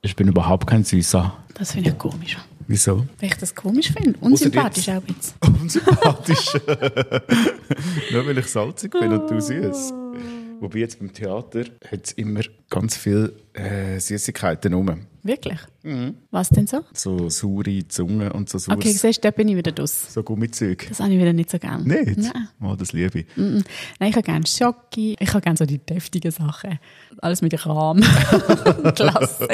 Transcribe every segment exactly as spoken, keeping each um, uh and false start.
Ich bin überhaupt kein Süßer. Das finde ich komisch. Wieso? Weil ich das komisch finde. Unsympathisch auch ein bisschen. Unsympathisch. Nur weil ich salzig bin und du süß. Wobei jetzt beim Theater hat es immer ganz viele äh, Süßigkeiten rum. Wirklich? Mhm. Was denn so? So saure Zunge und so saures. Okay, siehst du, da bin ich wieder draus. So Gummizeug. Das habe ich wieder nicht so gerne. Nicht? Nein. Oh, das liebe ich. Mm-mm. Nein, ich habe gerne Schoki. Ich habe gerne so die deftigen Sachen. Alles mit Rahm. Klasse.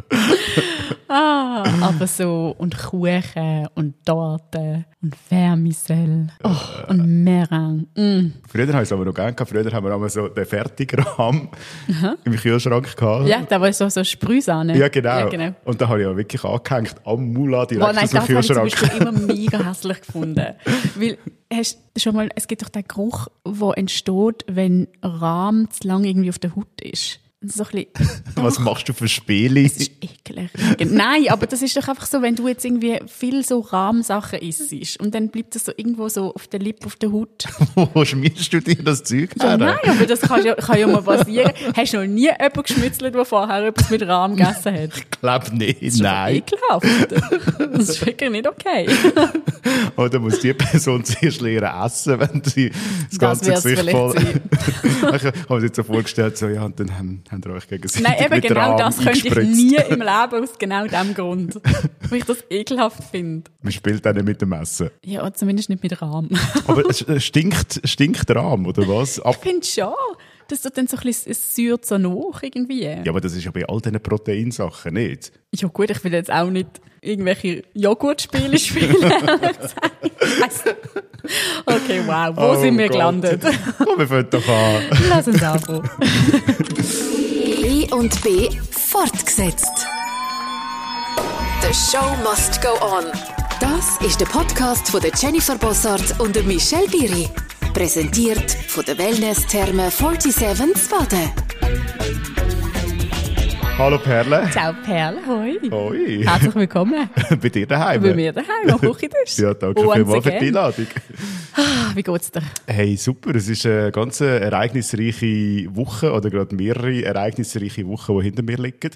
ah, aber so, und Kuchen und Torten und Vermicelle. Oh, und Meringue. Mm. Früher habe ich es aber noch gerne gehabt. Früher haben wir einmal so den fertigen Rahm im Kühlschrank gehabt. Ja, da war so, so Sprühsahne. Ja, genau. Ja, genau. Und da habe ich ja wirklich angehängt am Mula direkt Boah, nein, aus dem das habe ich zum Kühlschrank. Beispiel immer mega hässlich gefunden. Weil, hast du schon mal, es gibt doch den Geruch, der entsteht, wenn Rahm zu lange irgendwie auf der Haut ist. So ein bisschen, Was machst du für Spiele? das ist eklig. Nein, aber das ist doch einfach so, wenn du jetzt irgendwie viel so Rahmsachen isst und dann bleibt das so irgendwo so auf der Lippe, auf der Haut. Wo schmierst du dir das Zeug Ja, her? nein, aber das kann ja, kann ja mal passieren. Hast du noch nie jemanden geschmützelt, der vorher etwas mit Rahm gegessen hat? Ich glaube nicht, Das ist nein. ekelhaft. Das ist wirklich nicht okay. Oder muss die Person zuerst lernen essen, wenn sie das ganze Das wird's Gesicht voll... vielleicht Ich habe mir jetzt so vorgestellt, so, ja, und dann haben, haben ihr euch gegenseitig Nein, eben mit genau Rahm das könnte ich eingespritzt. nie im Leben aus genau diesem Grund. Weil ich das ekelhaft finde. Man spielt auch nicht mit dem Essen. Ja, zumindest nicht mit Rahm. Aber es es stinkt, stinkt Rahm, oder was? Ab Ich finde schon, dass du dann so ein bisschen, es säuert so nach irgendwie. ja, aber das ist ja bei all diesen Proteinsachen nicht. Ja gut, ich will jetzt auch nicht irgendwelche Joghurtspiele spielen. Weiss nicht. Okay, wow, wo Oh sind wir Gott. gelandet? Komm, wir fangen doch an. Lass uns anfangen. B und B fortgesetzt. The show must go on. Das ist der Podcast von der Jennifer Bossart und der Michelle Biri. Präsentiert von der Wellness-Therme siebenundvierzig Baden. Hallo Perle. Ciao Perle, hoi. Hoi. Herzlich willkommen Bei dir daheim. bei mir daheim am Küchentisch. Ja, danke Once vielmals für die again. Einladung. Ah, wie geht's dir? Hey, super. Es ist eine ganz ereignisreiche Woche oder gerade mehrere ereignisreiche Wochen, die hinter mir liegen.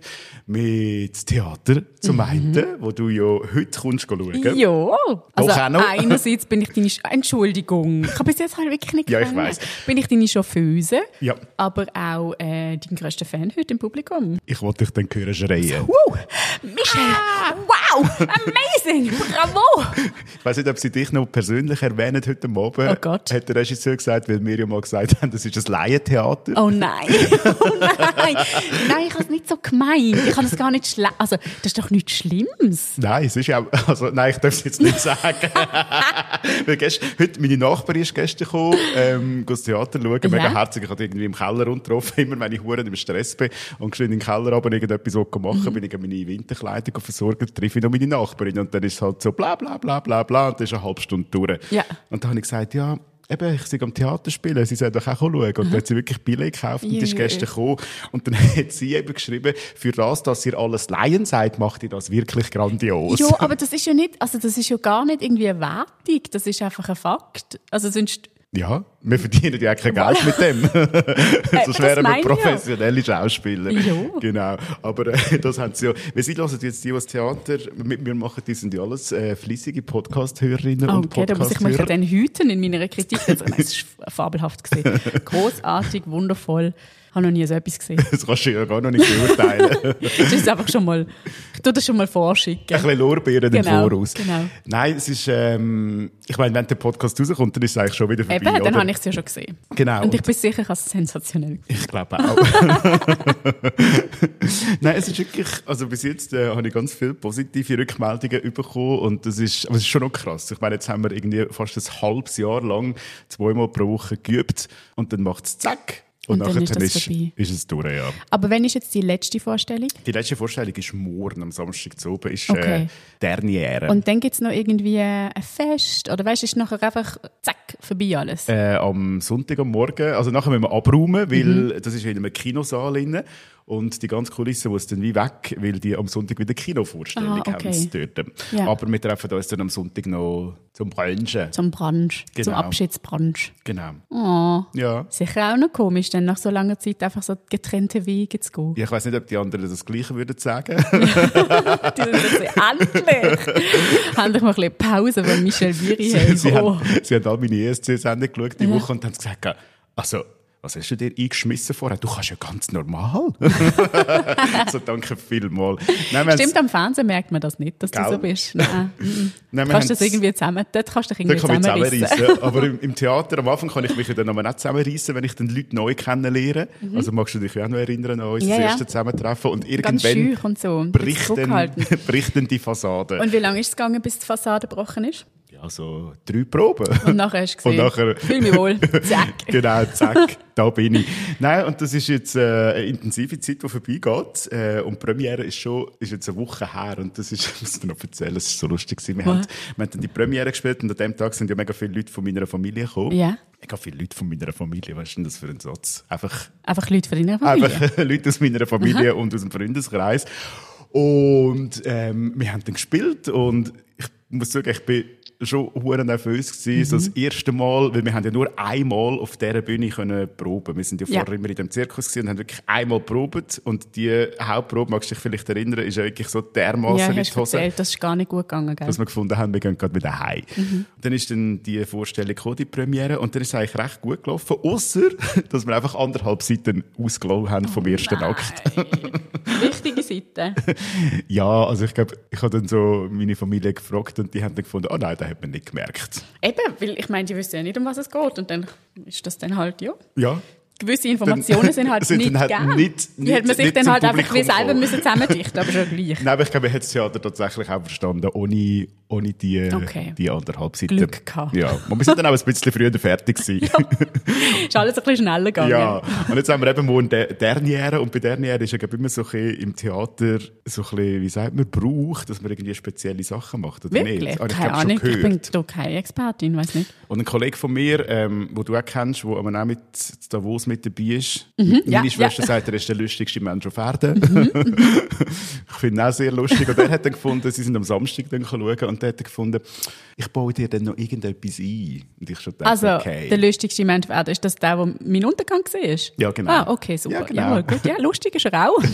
Mit Theater zum einen, wo du ja heute kommst schauen. Ja, also auch noch. einerseits bin ich deine... Sch- Entschuldigung, ich habe bis jetzt halt wirklich nicht Ja, ich gefunden. weiss. Bin ich deine Chauffeuse, Ja. aber auch äh, dein grösster Fan heute im Publikum. Ich wollte dich dann hören schreien. Wow, Michelle, wow, amazing, bravo. Ich weiss nicht, ob sie dich noch persönlich erwähnen heute Abend. Oh Gott. Hat der Regisseur gesagt, weil wir ja mal gesagt haben, das ist ein Laientheater. Oh nein, oh nein, nein, ich habe es nicht so gemeint. Ich habe es gar nicht schlimm. Also, das ist doch nichts Schlimmes. Nein, es ist ja auch, also, nein, ich darf es jetzt nicht sagen. Weil gest, heute, meine Nachbarin ist gestern gekommen, ähm, das Theater schauen, Ja. mega herzig. Ich hatte irgendwie im Keller rumgetroffen, immer wenn ich hure im Stress bin und geschwind in den Keller runter irgendetwas machen Mhm. bin ich meine Winterkleidung versorgt, treffe ich noch meine Nachbarin und dann ist es halt so bla bla bla bla bla und dann ist eine halbe Stunde durch. Ja. Und dann habe ich gesagt, ja, eben, ich sei am Theater spielen, sie soll doch auch schauen. Und dann hat sie wirklich Billett gekauft und Ja, ist ja, gestern ja. gekommen. Und dann hat sie eben geschrieben, für das, dass ihr alles Laien seid, macht ihr das wirklich grandios. Ja, aber das ist ja nicht, also das ist ja gar nicht irgendwie eine Wertung. Das ist einfach ein Fakt. Also sonst... Ja, wir verdienen ja kein Geld mit dem. Sonst das wären wir meine ich ja. professionelle Schauspieler. Ja. Genau. Aber äh, das haben sie ja. Weil sie hören jetzt die, was Theater mit mir machen, die sind ja alles äh, fleissige Podcast-Hörerinnen und Okay, da muss ich mich Podcast-Hörer. dann hüten in meiner Kritik. Also, nein, es war fabelhaft gesehen. Großartig, wundervoll. Ich habe noch nie so etwas gesehen. Das kannst du ja gar noch nicht beurteilen. Das ist einfach schon mal, ich tue das schon mal vorschicken. Ein bisschen Lorbeeren Genau, im Voraus. genau. Nein, es ist, ähm, ich meine, wenn der Podcast rauskommt, dann ist es eigentlich schon wieder vorbei, Eben, dann oder? habe ich es ja schon gesehen. Genau. Und ich bin sicher, ich habe es sensationell gesehen. Ich glaube auch. Nein, es ist wirklich, also bis jetzt äh, habe ich ganz viele positive Rückmeldungen bekommen und das ist, aber es ist schon noch krass. Ich meine, jetzt haben wir irgendwie fast ein halbes Jahr lang zweimal pro Woche geübt und dann macht es zack. Und, Und dann nachher ist das ist, vorbei. ist es durch, ja. Aber wenn ist jetzt die letzte Vorstellung? Die letzte Vorstellung ist morgen, am Samstag zu oben, ist Okay. äh, Derniere. Und dann gibt es noch irgendwie ein Fest? Oder weißt du, ist nachher einfach zack, vorbei alles? Äh, am Sonntag am Morgen, also nachher müssen wir abräumen, weil Mhm. das ist in einem Kinosaal drin. Und die ganze Kulisse muss dann wie weg, weil die am Sonntag wieder Kinovorstellung ah, okay. haben dort. Ja. Aber wir treffen uns dann am Sonntag noch zum Brunchen. Zum Brunch, Genau. zum Abschiedsbrunch. Genau. Oh, Ja. sicher auch noch komisch, dann nach so langer Zeit einfach so getrennte Wege zu gehen. Ja, ich weiss nicht, ob die anderen das Gleiche würden sagen. Die sind so, endlich! Endlich mal ein bisschen Pause, weil Michel Biri sie, hat. sie, Oh. haben, sie haben all meine E S C-Sendung geschaut die Ja. Woche und haben gesagt, also, was hast du dir eingeschmissen vorher? Du kannst ja ganz normal. So, danke vielmals. Nein, wir Stimmt, am Fernsehen merkt man das nicht, dass Gell? du so bist. Nein. Mhm. Nein, wir Kannst du das haben's- irgendwie zusammen, dort kannst du dich Dann irgendwie kann ich zusammenreissen. zusammenreissen. Aber im, im Theater, am Anfang kann ich mich dann aber nicht zusammenreissen, wenn ich dann Leute neu kennenlerne. Also magst du dich ja auch noch erinnern an unser Mhm. Ja, ja. erstes Zusammentreffen. Und Ganz irgendwann schüch und so. bricht dann, Zurückhaltend. bricht dann die Fassade. Und wie lange ist es gegangen, bis die Fassade gebrochen ist? Ja, so drei Proben. Und nachher hast du Und gesehen, nachher- fühl mich wohl, zack. Genau, zack, da bin ich. Nein, und das ist jetzt äh, eine intensive Zeit, die vorbeigeht. Äh, und die Premiere ist schon, ist jetzt eine Woche her. Und das ist, ich muss dir noch erzählen, es ist so lustig gewesen. Wir haben, wir haben dann die Premiere gespielt und an dem Tag sind ja mega viele Leute von meiner Familie gekommen. Ja. Mega viele Leute von meiner Familie, was ist denn das für ein Satz? Einfach, Einfach Leute von deiner Familie. einfach Leute aus meiner Familie und aus dem Freundeskreis. Und ähm, wir haben dann gespielt und ich muss sagen, ich bin schon hure nervös gewesen, Mhm. so das erste Mal, weil wir haben ja nur einmal auf dieser Bühne können proben. Wir sind ja, Ja. vorher immer in dem Zirkus gewesen und haben wirklich einmal probt und die Hauptprobe, magst du dich vielleicht erinnern, ist ja wirklich so dermaßen Ja, in hast die du Hose, erzählt, das ist gar nicht gut gegangen, gell? dass wir gefunden haben, wir gehen gerade wieder heim. Mhm. Dann ist dann die Vorstellung gekommen, die Premiere, und dann ist es eigentlich recht gut gelaufen, ausser, dass wir einfach anderthalb Seiten ausgelassen haben vom ersten Akt. Wichtige Seite. Ja, also ich glaube, ich habe dann so meine Familie gefragt und die haben dann gefunden, oh nein, das hat man nicht gemerkt. Eben, weil ich meine, die wissen ja nicht, um was es geht. Und dann ist das dann halt, ja. Ja. Gewisse Informationen sind halt sind nicht dann halt gegeben. nicht- Die hätte man nicht- sich nicht dann zum halt einfach wie Publikum selber kommen. müssen zusammendichten, aber schon gleich. Nein, aber ich glaube, ich hätte das Theater tatsächlich auch verstanden, ohne, ohne die, Okay. die anderthalb Seiten. Glück gehabt. Ja, und wir sind dann auch ein bisschen früher fertig gewesen. Ist alles ein bisschen schneller gegangen. Ja, und jetzt haben wir eben morgen der Derniere, und bei Derniere ist ja glaub ich, immer so ein bisschen im Theater so ein bisschen, wie sagt man, Brauch, dass man irgendwie spezielle Sachen macht, oder Wirklich? nicht? Habe ich, Keine glaub, schon Ahnung, ich gehört. bin da keine Expertin, weiß nicht. Und ein Kollege von mir, ähm, wo du auch kennst, der aber auch mit Davos mit dabei ist, Mhm, meine ja, Schwester ja. sagt, er ist der lustigste Mensch auf Erden. Ich finde ihn auch sehr lustig. Und er hat dann gefunden, sie sind am Samstag dann schauen, und der hat dann gefunden, ich baue dir dann noch irgendetwas ein. Und ich schon dachte, Also, okay. der lustigste Mensch auf Erden, ist das der, der mein Untergang war? Ja, genau. Ah, okay, super. Ja, Ja, genau. Jawohl, gut. Ja, lustig ist er auch.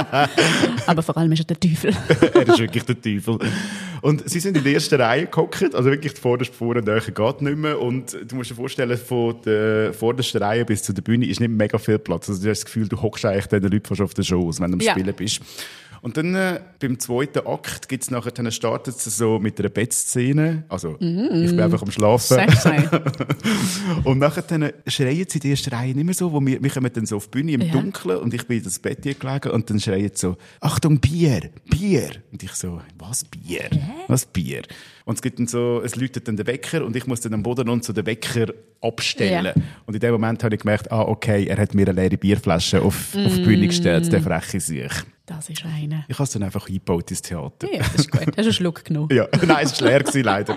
Aber vor allem ist er der Teufel. Er ist wirklich der Teufel. Und sie sind in der ersten Reihe gehockt, also wirklich vorderst vorne näher geht nicht mehr. Und du musst dir vorstellen, von der vordersten Reihe bis zu der Bühne ist nicht mega viel Platz. Also du hast das Gefühl, du hockst eigentlich den Leuten fast auf den Schoß, wenn du am Ja. Spielen bist. Und dann äh, beim zweiten Akt gibt's nachher, dann startet es so mit einer Bettszene. Also ich bin einfach am Schlafen. Sagst du? Und nachher dann schreien sie in der ersten Reihe nicht mehr so, wo wir, wir kommen dann so auf die Bühne im Ja. Dunkeln und ich bin in das Bett hier gelegen und dann schreien sie so, Achtung, Bier, Bier. Und ich so, was Bier? Was Bier? Und es gibt dann so, es läutet dann der Wecker und ich muss dann am Boden und so den Wecker abstellen. Ja. Und in dem Moment habe ich gemerkt, ah, okay, er hat mir eine leere Bierflasche auf, auf die Bühne gestellt, der freche sich. Das ist einer. Ich habe es dann einfach eingebaut ins Theater. Ja, das ist gut. Hast du einen Schluck genommen? Ja, nein, es war leer gewesen, leider.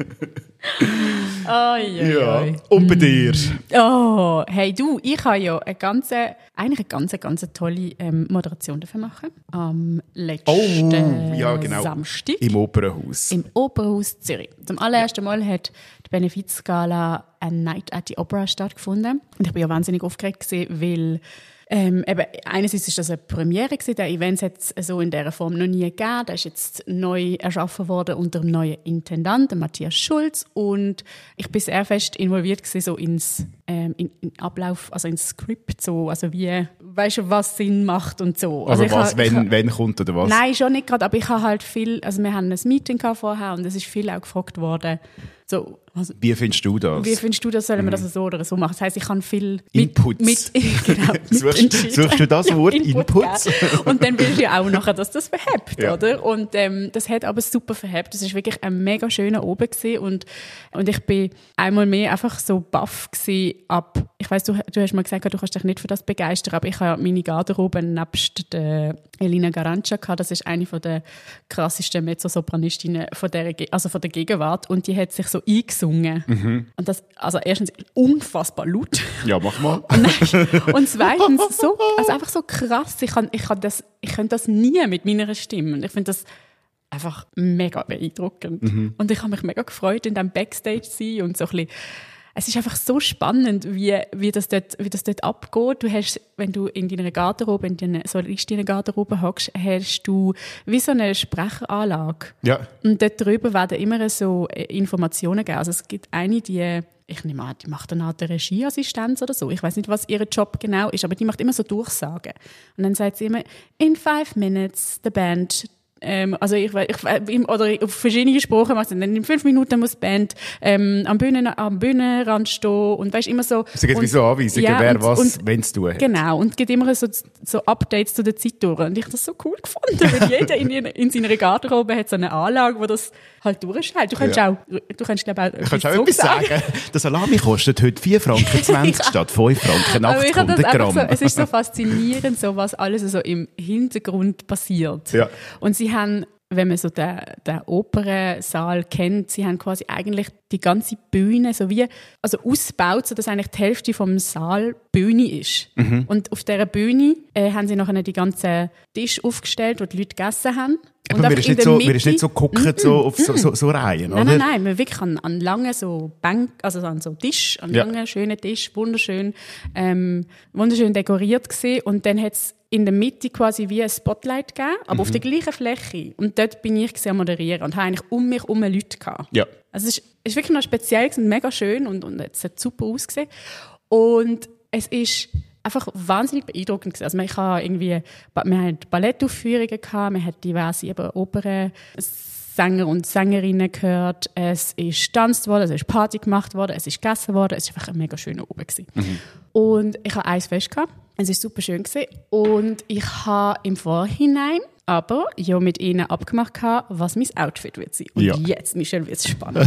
Ai, ai, Ja. ai. Und bei dir? Oh, hey du, ich habe ja eine ganze, eigentlich eine ganz, ganz tolle ähm, Moderation dafür machen. Am letzten Oh, ja, genau. Samstag Im Opernhaus. im Opernhaus Zürich. Zum allerersten Mal hat die Benefizgala A Night at the Opera stattgefunden. Und ich war ja wahnsinnig aufgeregt gewesen, weil Ähm, eben, einerseits ist das eine Premiere gewesen. Der Event hat es so in dieser Form noch nie gegeben. Der ist jetzt neu erschaffen worden unter dem neuen Intendanten Matthias Schulz. Und ich bin sehr fest involviert gewesen, so ins ähm, in, in Ablauf, also ins Skript, so, also wie, weißt du, was Sinn macht und so. Also, ich was, ha- wenn, ich ha- wenn kommt oder was? Nein, schon nicht gerade, aber ich habe halt viel, also wir haben ein Meeting gehabt vorher und es ist viel auch gefragt worden, so, also, Wie findest du das? wie findest du das, sollen wir das so oder so machen? Das heisst, ich kann viel Inputs. Mit, mit, genau, Suchst- mitentschieden. suchst du das Wort, Input Inputs? geben. Und dann willst du ja auch nachher, dass das verhebt, Ja. oder? Und ähm, das hat aber super verhebt. Das war wirklich ein mega schöner Oben gewesen. und und ich bin einmal mehr einfach so baff gewesen ab, ich weiss, du, du hast mal gesagt, du kannst dich nicht für das begeistern, aber ich habe ja meine Garderobe nebst der Elina Garanca gehabt. Das ist eine von der krassesten Mezzosopranistinnen von der, Ge- also von der Gegenwart, und die hat sich so eingesucht gesungen. Mhm. Und das, also erstens unfassbar laut. Ja, mach mal. Und, und zweitens so, also einfach so krass. Ich kann, ich kann das, ich könnte das nie mit meiner Stimme. Und ich finde das einfach mega beeindruckend. Mhm. Und ich habe mich mega gefreut, in diesem Backstage zu sein und so ein bisschen. Es ist einfach so spannend, wie, wie, das dort, wie das dort abgeht. Du hast, wenn du in deiner Garderobe, in deiner Solistinnen-Garderobe hockst, hast du wie so eine Sprecheranlage. Ja. Und dort drüber werden immer so Informationen gegeben. Also es gibt eine, die, ich nehme an, die macht eine Art Regieassistenz oder so. Ich weiß nicht, was ihr Job genau ist, aber die macht immer so Durchsagen. Und dann sagt sie immer, in five minutes the band... Ähm, also ich, ich, oder auf verschiedene Sprachen macht es dann. In fünf Minuten muss die Band ähm, am, Bühnen, am Bühnenrand stehen und weißt immer so. Es gibt wie so Anweisungen, ja, wer und, was, wenn es tun hat. Genau, und es gibt immer so, so Updates zu der Zeit durch. Und ich habe das so cool gefunden, weil jeder in, in seiner Garderobe hat so eine Anlage, wo das halt durchstellt. Du kannst ja. auch, du kannst glaube auch, ich kannst auch etwas sagen. sagen. Der Salami kostet heute vier Franken zwanzig ja. statt fünf Franken achthundert Gramm. So, es ist so faszinierend, so, was alles so im Hintergrund passiert. Ja. Und sie haben, wenn man so den, den Opernsaal kennt, sie haben quasi eigentlich die ganze Bühne so wie, also ausgebaut, sodass eigentlich die Hälfte vom Saal Bühne ist. Mhm. Und auf dieser Bühne äh, haben sie nachher die ganzen Tisch aufgestellt, wo die Leute gegessen haben. Und mir ist, nicht so, mir ist nicht so geguckt so auf so, so, so Reihen, nein, oder? Nein, nein, man wirklich an, an langen so Bank, also an so Tisch, an ja. langen, schönen Tisch, wunderschön, ähm, wunderschön dekoriert gewesen. Und dann hat es in der Mitte quasi wie ein Spotlight gegeben, aber mhm. auf der gleichen Fläche. Und dort bin ich sehr moderieren und habe eigentlich um mich herum Leute gehabt. Ja. Also es ist, ist wirklich noch speziell und mega schön und, und es hat super ausgesehen. Und es ist einfach wahnsinnig beeindruckend gewesen. Also man kann irgendwie, wir hatten Ballettaufführungen gehabt, man hat diverse eben Opernsänger und Sängerinnen gehört, es ist getanzt worden, es ist Party gemacht worden, es ist gegessen worden, es war einfach ein mega schöner Abend gewesen. Mhm. Und ich hatte eins Fest gehabt, es war super schön gewesen. Und ich habe im Vorhinein aber ja mit ihnen abgemacht gehabt, was mein Outfit wird sein. Und ja. jetzt, Michelle, wird es spannend.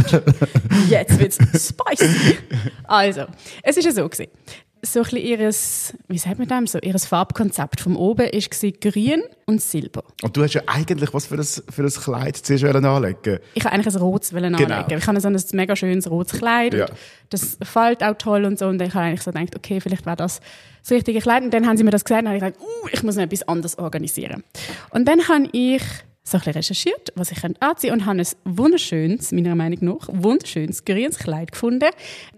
Jetzt wird es spicy. Also, es war ja so gewesen. So ein bisschen ihres, wie sagt man das, so ihres Farbkonzept vom oben war grün und silber. Und du hast ja eigentlich was für ein, für ein Kleid zuerst anlegen. Ich wollte eigentlich ein rotes anlegen. Genau. Ich habe so ein mega schönes rotes Kleid. Ja. Das fällt auch toll und so. Und ich habe eigentlich so gedacht, okay, vielleicht wäre das das richtige Kleid. Und dann haben sie mir das gesagt und habe ich gesagt, uh, ich muss noch etwas anderes organisieren. Und dann habe ich so ein bisschen recherchiert, was ich anziehen könnte und habe ein wunderschönes, meiner Meinung nach, wunderschönes grünes Kleid gefunden,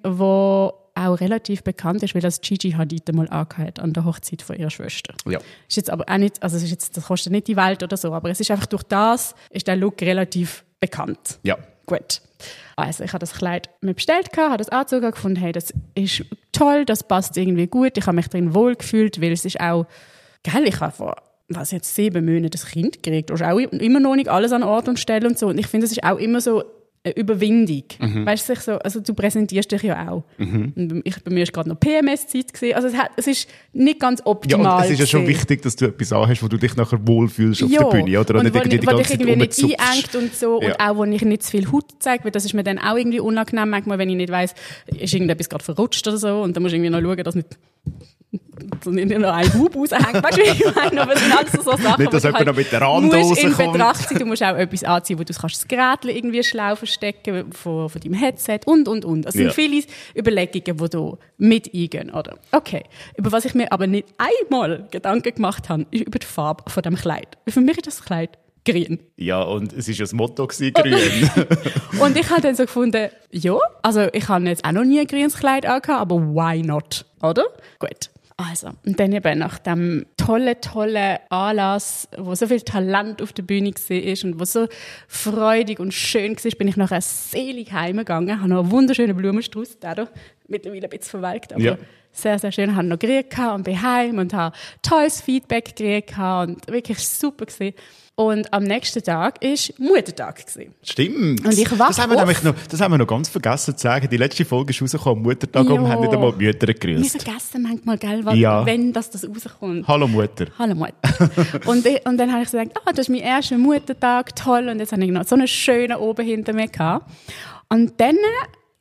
wo auch relativ bekannt ist, weil das Gigi Hadid mal angehört an der Hochzeit von ihrer Schwester. Ja. Ist jetzt aber auch nicht, also es ist jetzt, das kostet nicht die Welt oder so, aber es ist einfach durch das, ist der Look relativ bekannt. Ja. Gut. Also ich habe das Kleid mir bestellt, habe das angezogen, gefunden, hey, das ist toll, das passt irgendwie gut, ich habe mich drin wohl gefühlt, weil es ist auch, gell, ich habe vor, was jetzt sieben Monate das Kind gekriegt, du hast auch immer noch nicht alles an Ort und Stelle und so, und ich finde, es ist auch immer so eine Überwindung. Mhm. Weißt du, so, also du präsentierst dich ja auch. Mhm. Und ich, bei mir war gerade noch P M S-Zeit gewesen. Also es, hat, es ist nicht ganz optimal. Ja, und es ist ja schon gewesen. Wichtig, dass du etwas anhast, wo du dich nachher wohlfühlst auf ja. der Bühne, oder? Und, und nicht irgendwie wo, die wo ganze dich irgendwie Zeit nicht einengt und so. Ja. Und auch, wo ich nicht zu viel Haut zeige, weil das ist mir dann auch irgendwie unangenehm. Manchmal, wenn ich nicht weiss, ist irgendetwas gerade verrutscht oder so. Und dann musst du irgendwie noch schauen, dass nicht so nicht noch ein Hub raushängt. Weißt du, wie ich meine? Aber es sind alles so Sachen, nicht, dass jemand halt noch mit der Hand rauskommt. In Betracht ziehen. Du musst auch etwas anziehen, wo du kannst das Gerät irgendwie schlau verstecken von, von deinem Headset und, und, und. Es sind ja. viele Überlegungen, die da mit eingehen, oder? Okay. Über was ich mir aber nicht einmal Gedanken gemacht habe, ist über die Farbe von dem Kleid. Für mich ist das Kleid grün. Ja, und es war ja das Motto, gewesen, grün. Und ich habe dann so gefunden, ja, also ich habe jetzt auch noch nie ein grünes Kleid angehabt, aber why not, oder? Gut. Also, und dann eben nach dem tollen, tollen Anlass, wo so viel Talent auf der Bühne war und wo so freudig und schön war, bin ich nachher selig heimgegangen, habe noch einen wunderschönen Blumenstrauß, der da mittlerweile ein bisschen verwelkt, aber ja. sehr, sehr schön, habe noch gekriegt und bin heim und habe tolles Feedback gekriegt und wirklich super gewesen. Und am nächsten Tag war Muttertag. Stimmt. Und ich wach das, haben wir nämlich noch, das haben wir noch ganz vergessen zu sagen. Die letzte Folge ist rausgekommen, Muttertag, und wir haben nicht einmal die Mütter gegrüßt. Wir vergessen manchmal, gell, was, ja. wenn das, das rauskommt. Hallo Mutter. Hallo Mutter. und, ich, und dann habe ich gesagt, ah, das ist mein erster Muttertag, toll. Und jetzt habe ich noch so einen schönen oben hinter mir gehabt. Und dann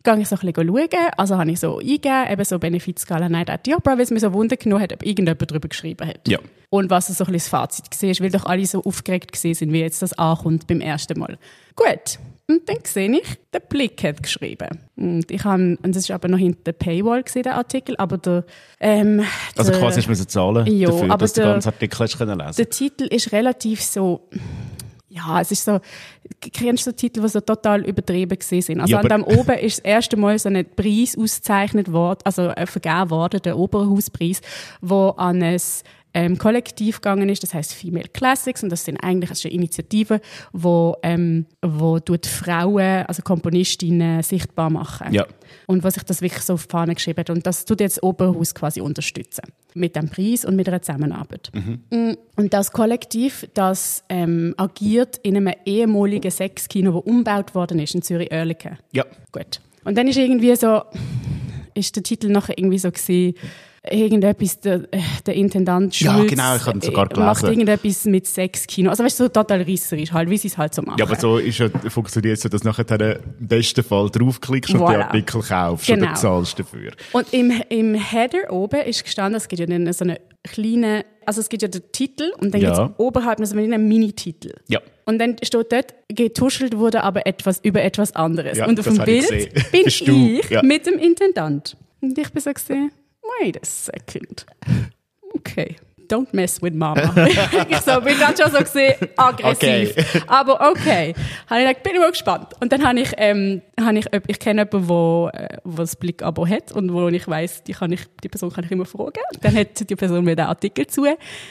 gehe ich so ein bisschen schauen, also habe ich so eingegeben, eben so Benefizgala Night at the Opera, weil es mir so Wunder genommen hat, ob irgendjemand darüber geschrieben hat. Ja. Und was so ein bisschen das Fazit war, weil doch alle so aufgeregt waren, wie jetzt das ankommt beim ersten Mal. Gut, und dann sehe ich, der Blick hat geschrieben. Und ich habe, und das war aber noch hinter der Paywall gewesen, der Artikel, aber der... Ähm, also der, quasi hast du zahlen jo, dafür, aber dass du der, den ganzen Artikel hast können lesen. Der Titel ist relativ so... Ja, es ist so, kennst du so Titel, die so total übertrieben sind. Also ja, an dem oben ist das erste Mal so ein Preis ausgezeichnet worden, also äh, vergeben worden, der Oberhauspreis, wo an ein ähm, Kollektiv gegangen ist, das heisst Female Classics, und das sind eigentlich das ist eine Initiative, wo, ähm, wo tut Frauen, also Komponistinnen sichtbar machen. Ja. Und was sich das wirklich so auf die Fahne geschrieben hat. Und das tut jetzt das Oberhaus quasi unterstützen. Mit dem Preis und mit einer Zusammenarbeit. Mhm. Und das Kollektiv, das ähm, agiert in einem ehemaligen Sexkino, das umgebaut worden ist in Zürich-Oerlikon. Ja. Gut. Und dann ist irgendwie so, ist der Titel nachher irgendwie so gewesen, irgendetwas, der, der Intendant Schulz ja, genau, ich habe sogar gelesen. macht irgendetwas mit Sexkino. Also weißt du, so total reisserisch halt, wie sie es halt so machen. Ja, aber so ist ja, funktioniert es so, dass du nachher im besten Fall draufklickst voilà. und den Artikel kaufst genau. oder zahlst dafür. Und im, im Header oben ist gestanden, es gibt ja dann so eine kleine, also es gibt ja den Titel und dann ja. gibt es oberhalb noch so einen Mini-Titel. Ja. Und dann steht dort, getuschelt wurde aber etwas über etwas anderes. Ja, und auf dem Bild ich bin ich ja. mit dem Intendant. Und ich bin so gesehen, wait a second. Okay, don't mess with Mama. ich so, bin dann schon so gesehen, aggressiv. Okay. Aber okay. Habe ich gedacht, bin ich mal gespannt. Und dann habe ich, ähm, habe ich, ich kenne jemanden, wo, äh, wo das Blick-Abo hat und wo ich weiss, die, kann ich, die Person kann ich immer fragen. Dann hat die Person mir den Artikel zu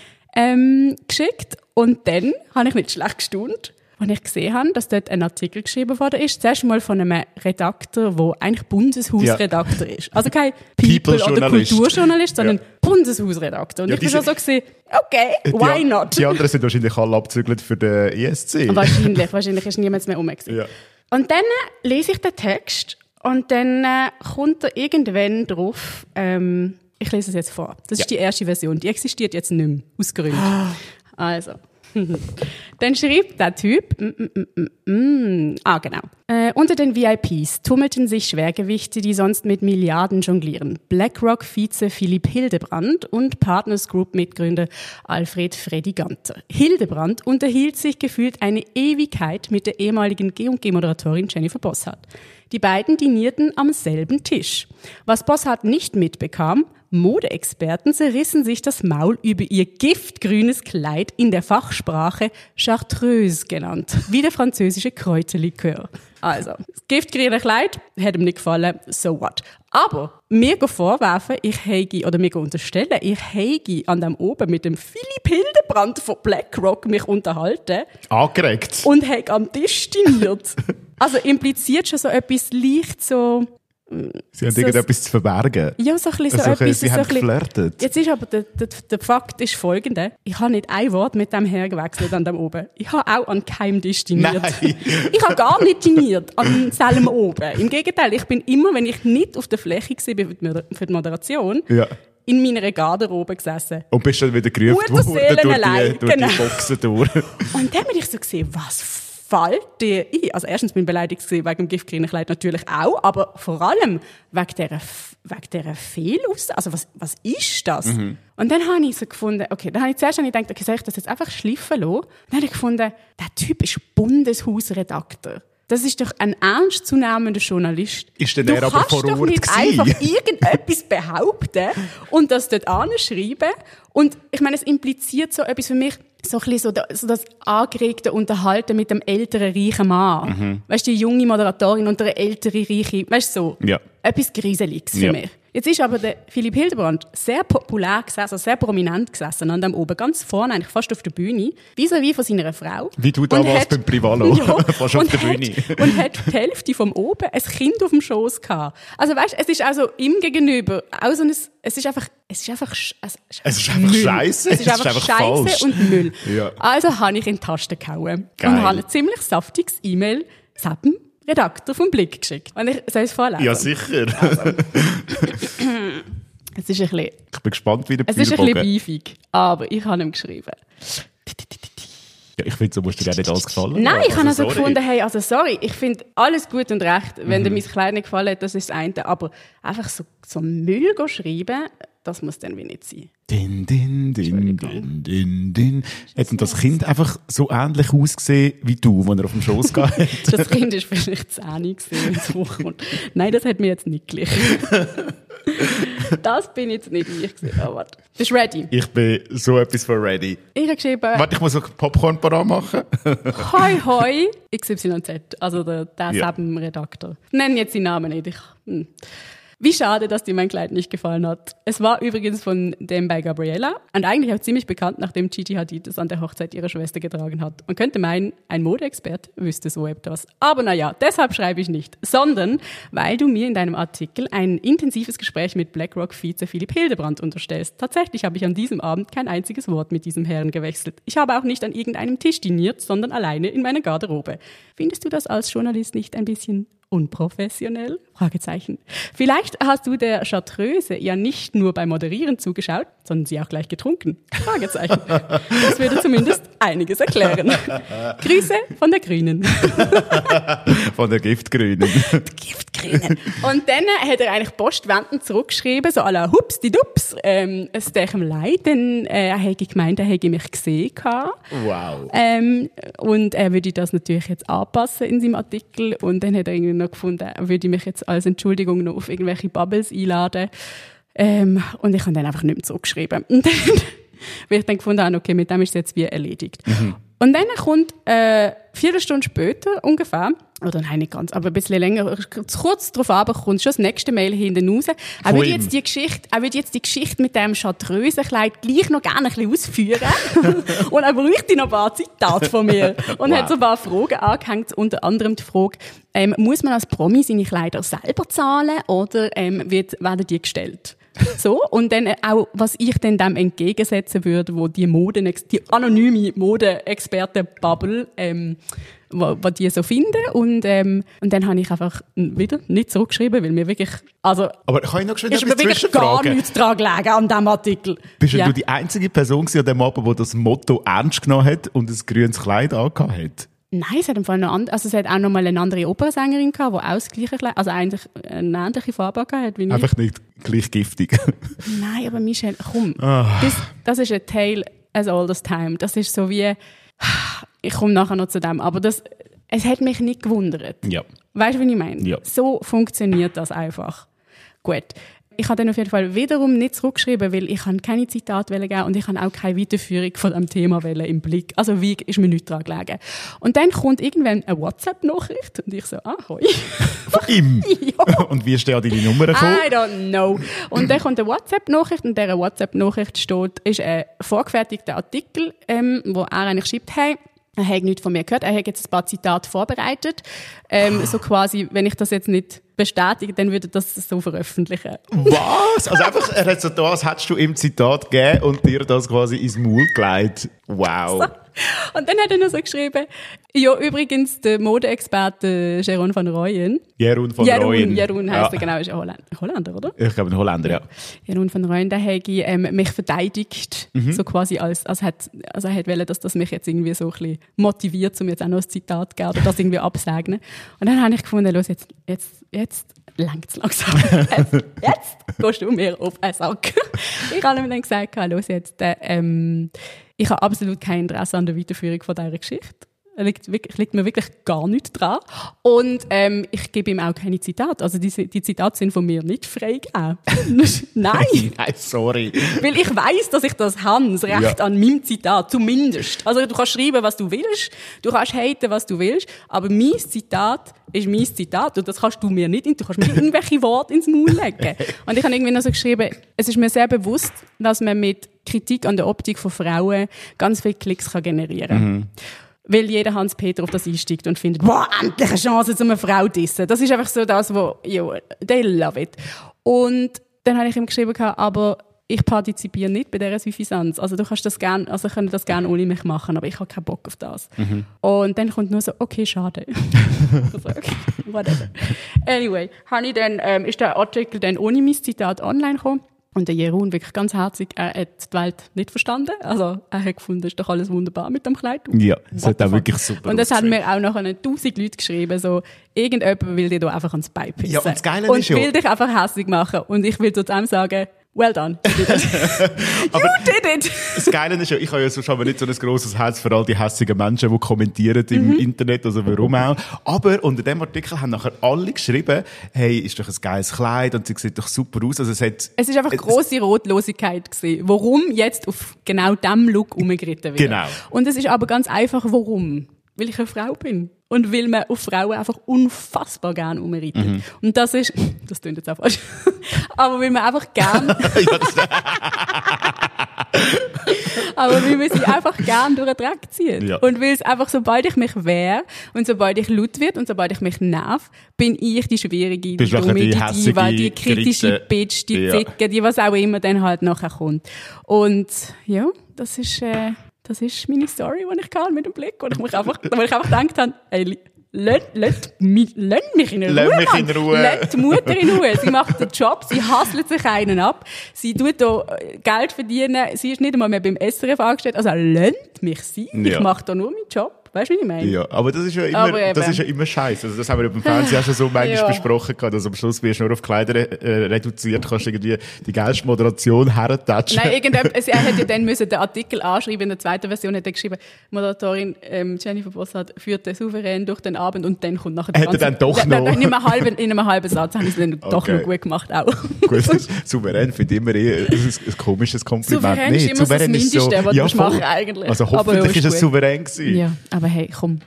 ähm, geschickt. Und dann habe ich nicht schlecht gestaunt, als ich gesehen habe, dass dort ein Artikel geschrieben worden ist. Zuerst mal von einem Redakteur, der eigentlich Bundeshausredakteur ja. ist. Also kein People- oder Kulturjournalist, sondern ja. Bundeshausredakteur. Und ja, ich bin schon so gesehen, okay, why die, not? Die anderen sind wahrscheinlich alle abgezügelt für den E S C. Wahrscheinlich, wahrscheinlich ist niemand mehr rum. Ja. Und dann äh, lese ich den Text und dann äh, kommt er irgendwann drauf, ähm, ich lese es jetzt vor. Das ja. ist die erste Version, die existiert jetzt nicht mehr, aus Gründen. Also... Dann schrieb der Typ, mm, mm, mm, mm, ah genau, äh, unter den V I Ps tummelten sich Schwergewichte, die sonst mit Milliarden jonglieren. BlackRock-Vize Philipp Hildebrand und Partners Group-Mitgründer Alfred Freddy Ganter. Hildebrand unterhielt sich gefühlt eine Ewigkeit mit der ehemaligen G und G-Moderatorin Jennifer Bosshardt. Die beiden dinierten am selben Tisch. Was Bosshardt nicht mitbekam, Modeexperten zerrissen sich das Maul über ihr giftgrünes Kleid, in der Fachsprache Chartreuse genannt, wie der französische Kräuterlikör. Also, das giftgrüne Kleid hat ihm nicht gefallen, so what. Aber mir vorwerfen, ich hege, oder mir unterstellen, ich hege an dem oben mit dem Philipp Hildebrand von BlackRock mich unterhalten. Angeregt. Und hege am Tisch diniert. Also impliziert schon so etwas leicht so... Sie haben so irgendetwas zu verbergen. Ja, so ein bisschen so also, etwas. Sie so haben ein bisschen, geflirtet. Jetzt ist aber der, der, der Fakt ist folgende. Ich habe nicht ein Wort mit dem hergewechselt an dem oben. Ich habe auch an keinem Tisch diniert. Nein. Ich habe gar nicht diniert an selben oben. Im Gegenteil, ich bin immer, wenn ich nicht auf der Fläche war für die Moderation, ja. in meiner Garderobe gesessen. Und bist dann wieder gerufen worden durch, die, durch genau. die Boxen durch. Und dann bin ich so gesehen, was fällt dir ein? Also erstens bin ich beleidigt wegen dem giftgrünen Kleid natürlich auch, aber vor allem wegen dieser, wegen dieser Fehlaussage. Also was, was ist das? Mhm. Und dann habe ich so gefunden, okay, dann habe ich zuerst gedacht, okay, soll ich das jetzt einfach schleifen lassen? Dann habe ich gefunden, der Typ ist Bundeshausredakteur. Das ist doch ein ernstzunehmender Journalist. Ist denn er aber vor Ort Du kannst doch nicht gewesen? einfach irgendetwas behaupten und das dort anschreiben. Und ich meine, es impliziert so etwas für mich, so ein bisschen so, so das angeregte Unterhalten mit dem älteren, reichen Mann. Mhm. Weißt du, die junge Moderatorin und der ältere, reiche, weißt du, so. Ja. Etwas Grieseliges für ja. mich. Jetzt ist aber der Philipp Hildebrand sehr populär gesessen, sehr prominent gesessen an dem oben, ganz vorne, eigentlich fast auf der Bühne, vis-à-vis von seiner Frau. Wie du damals beim Privalo, ja, fast auf der Bühne. Hat, und hat die Hälfte vom oben ein Kind auf dem Schoß gehabt. Also weißt, es ist also ihm gegenüber auch so ein, es ist einfach, es ist einfach, es ist einfach, es ist einfach Scheiße. Es ist einfach, einfach Scheiße und Müll. Ja. Also habe ich in die Taste gehauen und habe ein ziemlich saftiges E-Mail Sappen Redakteur vom Blick geschickt. Und ich soll es vorlesen? Ja, sicher. Also. Es ist ein bisschen, ich bin gespannt, wie der Es ist ein bisschen beefig, aber ich habe ihm geschrieben. Ja, ich finde, so musst du dir auch nicht alles gefallen. Nein, ich habe also sorry. gefunden, hey, also sorry, ich finde alles gut und recht, wenn Mhm. dir mein Kleid nicht gefallen hat, das ist das eine, aber einfach so, so Müll schreiben, das muss dann wie nicht sein. Din, din, din, din, din, din. Hat denn das Kind einfach so ähnlich ausgesehen wie du, als er auf dem Schoss gehabt hat? Das Kind ist vielleicht zehn gesehen, wenn es hochkommt. Nein, das hat mir jetzt nicht gleich. Das bin jetzt nicht ich gesehen. Oh, warte. Bist du ready? Ich bin so etwas von ready. Ich habe geschrieben, Warte, ich muss noch Popcorn parat machen. hoi hoi, X Y Z, also der, der Ja. Seven-Redakteur. Nenn jetzt den Namen nicht. Ich, hm. Wie schade, dass dir mein Kleid nicht gefallen hat. Es war übrigens von dem bei Gabriella und eigentlich auch ziemlich bekannt, nachdem Gigi Hadid es an der Hochzeit ihrer Schwester getragen hat. Man könnte meinen, ein Modeexperte wüsste so etwas. Aber naja, deshalb schreibe ich nicht, sondern weil du mir in deinem Artikel ein intensives Gespräch mit BlackRock-Vize Philipp Hildebrand unterstellst. Tatsächlich habe ich an diesem Abend kein einziges Wort mit diesem Herrn gewechselt. Ich habe auch nicht an irgendeinem Tisch diniert, sondern alleine in meiner Garderobe. Findest du das als Journalist nicht ein bisschen unprofessionell? Fragezeichen. Vielleicht hast du der Chartreuse ja nicht nur beim Moderieren zugeschaut, sondern sie auch gleich getrunken. Fragezeichen. Das würde zumindest einiges erklären. Grüße von der Grünen. Von der Giftgrünen. Giftgrünen. Und dann hat er eigentlich postwendend zurückgeschrieben, so à la hups die dups. Ähm, es tut ihm leid, denn äh, er hätte gemeint, er hätte mich gesehen gehabt. Wow. Ähm, und er würde das natürlich jetzt anpassen in seinem Artikel. Und dann hat er irgendwie noch gefunden, er würde mich jetzt als Entschuldigung noch auf irgendwelche Bubbles einladen. Ähm, und ich habe dann einfach nicht mehr zurückgeschrieben. Und dann, weil ich dann gefunden habe, okay, mit dem ist es jetzt wie erledigt. Mhm. Und dann kommt äh, vier Stunden später ungefähr, oder nein, nicht ganz, aber ein bisschen länger, kurz darauf ab, kommt schon das nächste Mail hinten raus. Er würde jetzt die Geschichte, er würde jetzt die Geschichte mit dem Chartreusenkleid gleich noch gerne ein bisschen ausführen. Und er bräuchte noch ein paar Zitate von mir. Und wow. hat so ein paar Fragen angehängt, unter anderem die Frage, ähm, muss man als Promi seine Kleider selber zahlen oder ähm, wird, werden die gestellt? So, und dann auch, was ich dann dem entgegensetzen würde, wo die Mode, die anonyme Mode-Experten-Bubble, ähm, was die so finden. Und, ähm, und dann habe ich einfach wieder nicht zurückgeschrieben, weil mir wirklich, also, aber kann ich noch schnell ist mir wirklich gar nichts dran gelegen an diesem Artikel. Bist ja. du die einzige Person an dem Abend, die das Motto ernst genommen hat und ein grünes Kleid angehabt hat? Nein, es hat im Fall noch and- also es hat auch noch mal eine andere Opernsängerin gehabt, die auch das gleiche Kleid, also eigentlich eine ähnliche Farbe gehabt hat wie ich. Einfach nicht gleich giftig. Nein, aber Michelle, komm, Oh. das, das ist ein Tale as old as time. Das ist so wie, ich komme nachher noch zu dem, aber das, es hat mich nicht gewundert. Ja. Weißt du, wie ich meine? Ja. So funktioniert das einfach. Gut. Ich habe dann auf jeden Fall wiederum nicht zurückgeschrieben, weil ich keine Zitate geben und ich habe auch keine Weiterführung von dem Thema im Blick. Also wie ist mir nichts dran gelegen. Und dann kommt irgendwann eine WhatsApp-Nachricht und ich so, ah, hoi. Von ihm? Ja. Und wie ist der an deine Nummer gekommen? I don't know. Und dann kommt eine WhatsApp-Nachricht und in dieser WhatsApp-Nachricht steht, ist ein vorgefertigter Artikel, ähm, wo er eigentlich schreibt, hey, er hat nichts von mir gehört, er hat jetzt ein paar Zitate vorbereitet. Ähm, so quasi, wenn ich das jetzt nicht bestätige, dann würde das so veröffentlichen. Was? Also einfach, er hat so da, als hättest du ihm Zitat gegeben und dir das quasi ins Maul gelegt. Wow. So. Und dann hat er noch so geschrieben, ja, übrigens, der Modeexperte Jeroen van Rooyen. Jeroen van Jeroen, Rooyen. Jeroen heisst ja. er genau, ist ein Holländer, Holländer, oder? Ich glaube, ein Holländer, ja. Jeroen van Rooyen, der hat ähm, mich verteidigt, Mhm. so quasi als, als, hat, als er hat wollen, dass das mich jetzt irgendwie so ein bisschen motiviert, um jetzt auch noch ein Zitat zu geben oder das irgendwie absegnen. Und dann habe ich gefunden, los, jetzt, jetzt, jetzt längt's langsam. Jetzt, jetzt gehst du mir auf einen Sack. Ich habe ihm dann gesagt, los, jetzt, äh, ähm, ich habe absolut kein Interesse an der Weiterführung von dieser Geschichte. Liegt, wirklich, liegt mir wirklich gar nichts dran. Und ähm, ich gebe ihm auch keine Zitate. Also die, die Zitate sind von mir nicht freigegeben. Nein. Nein, sorry. Weil ich weiss, dass ich das habe, das Recht Ja. an meinem Zitat, zumindest. Also du kannst schreiben, was du willst, du kannst haten, was du willst, aber mein Zitat ist mein Zitat und das kannst du mir nicht, du kannst mir irgendwelche Worte ins Maul legen. Und ich habe irgendwie noch so geschrieben, es ist mir sehr bewusst, dass man mit Kritik an der Optik von Frauen ganz viele Klicks kann generieren kann. Mhm. Weil jeder Hans-Peter auf das einsteigt und findet, boah, endlich eine Chance, um eine Frau zu dissen. Das ist einfach so das, wo, yo, they love it. Und dann habe ich ihm geschrieben, aber ich partizipiere nicht bei dieser Suffisanz. Also du kannst das gerne, also können das gerne ohne mich machen, aber ich habe keinen Bock auf das. Mhm. Und dann kommt nur so, okay, schade. Also, okay, whatever. Anyway, habe ich dann, ähm, ist der Artikel dann ohne mein Zitat online gekommen. Und der Jeroen, wirklich ganz herzig, er hat die Welt nicht verstanden. Also er hat gefunden, ist doch alles wunderbar mit dem Kleid. Ja, das hat auch wirklich super Und das ausgesehen. haben mir auch nachher tausend Leute geschrieben, so, irgendjemand will dir da einfach ans Bein pissen. Ja, und das Geile und ist ja- will dich einfach hässlich machen. Und ich will zu dem sagen, well done. You did it. Aber you did it. das Geile ist ja, ich habe ja sonst aber nicht so ein grosses Herz für all die hässigen Menschen, die kommentieren im Mhm. Internet, also warum auch. Aber unter dem Artikel haben nachher alle geschrieben, hey, ist doch ein geiles Kleid und sie sieht doch super aus. Also es hat, Es ist einfach grosse Rotlosigkeit gewesen, warum jetzt auf genau diesem Look umgeritten wird. Genau. Und es ist aber ganz einfach, warum. Weil ich eine Frau bin. Und weil man auf Frauen einfach unfassbar gerne umreitet. Mhm. Und das ist, das klingt jetzt auch falsch, aber weil man einfach gern, aber weil man sie einfach gern durch den Dreck zieht. Ja. Und weil es einfach, sobald ich mich wehre und sobald ich laut wird und sobald ich mich nerv, bin ich die Schwierige, die Bist du Dumme, die die hässige, Diva, die kritische Geritte. Bitch, die Ja. Zicke, die was auch immer dann halt nachher kommt. Und ja, das ist, äh, das ist meine Story, die ich kann mit dem Blick, wo ich mich einfach, wo ich einfach gedacht habe, ey, Lass mich, lass mich in Ruhe. Lass mich in Mann. Ruhe. Lass die Mutter in Ruhe. Sie macht den Job, sie hustelt sich einen ab, sie tut da Geld verdienen, sie ist nicht einmal mehr beim S R F angestellt. Also lass mich sein. Ja. Ich mache da nur meinen Job. Weißt du, wie ich meine? ja, aber das ist ja immer, Aber eben. das ist ja immer scheiße. Also das haben wir ja beim Fernsehen auch schon so manchmal Ja. besprochen gehabt, dass am Schluss wirst du nur auf Kleider äh, reduziert, kannst irgendwie die geilste Moderation hertatschen. Nein, irgendjemand, er hätte ja dann müssen den Artikel anschreiben. In der zweiten Version hat er geschrieben, Moderatorin ähm, Jennifer Bossart führte souverän durch den Abend und dann kommt nachher die Hat er dann doch Ja, noch? In einem halben, in einem halben Satz haben sie es dann doch Okay. noch gut gemacht auch. Gut, souverän finde ich immer eher ein, ein komisches Kompliment. Souverän ist Nee, immer so das souverän ist Mindeste, was du musst voll. machen eigentlich. Also Aber hoffentlich ja, ist ist es gut. souverän gewesen. Ja, aber hey, komm.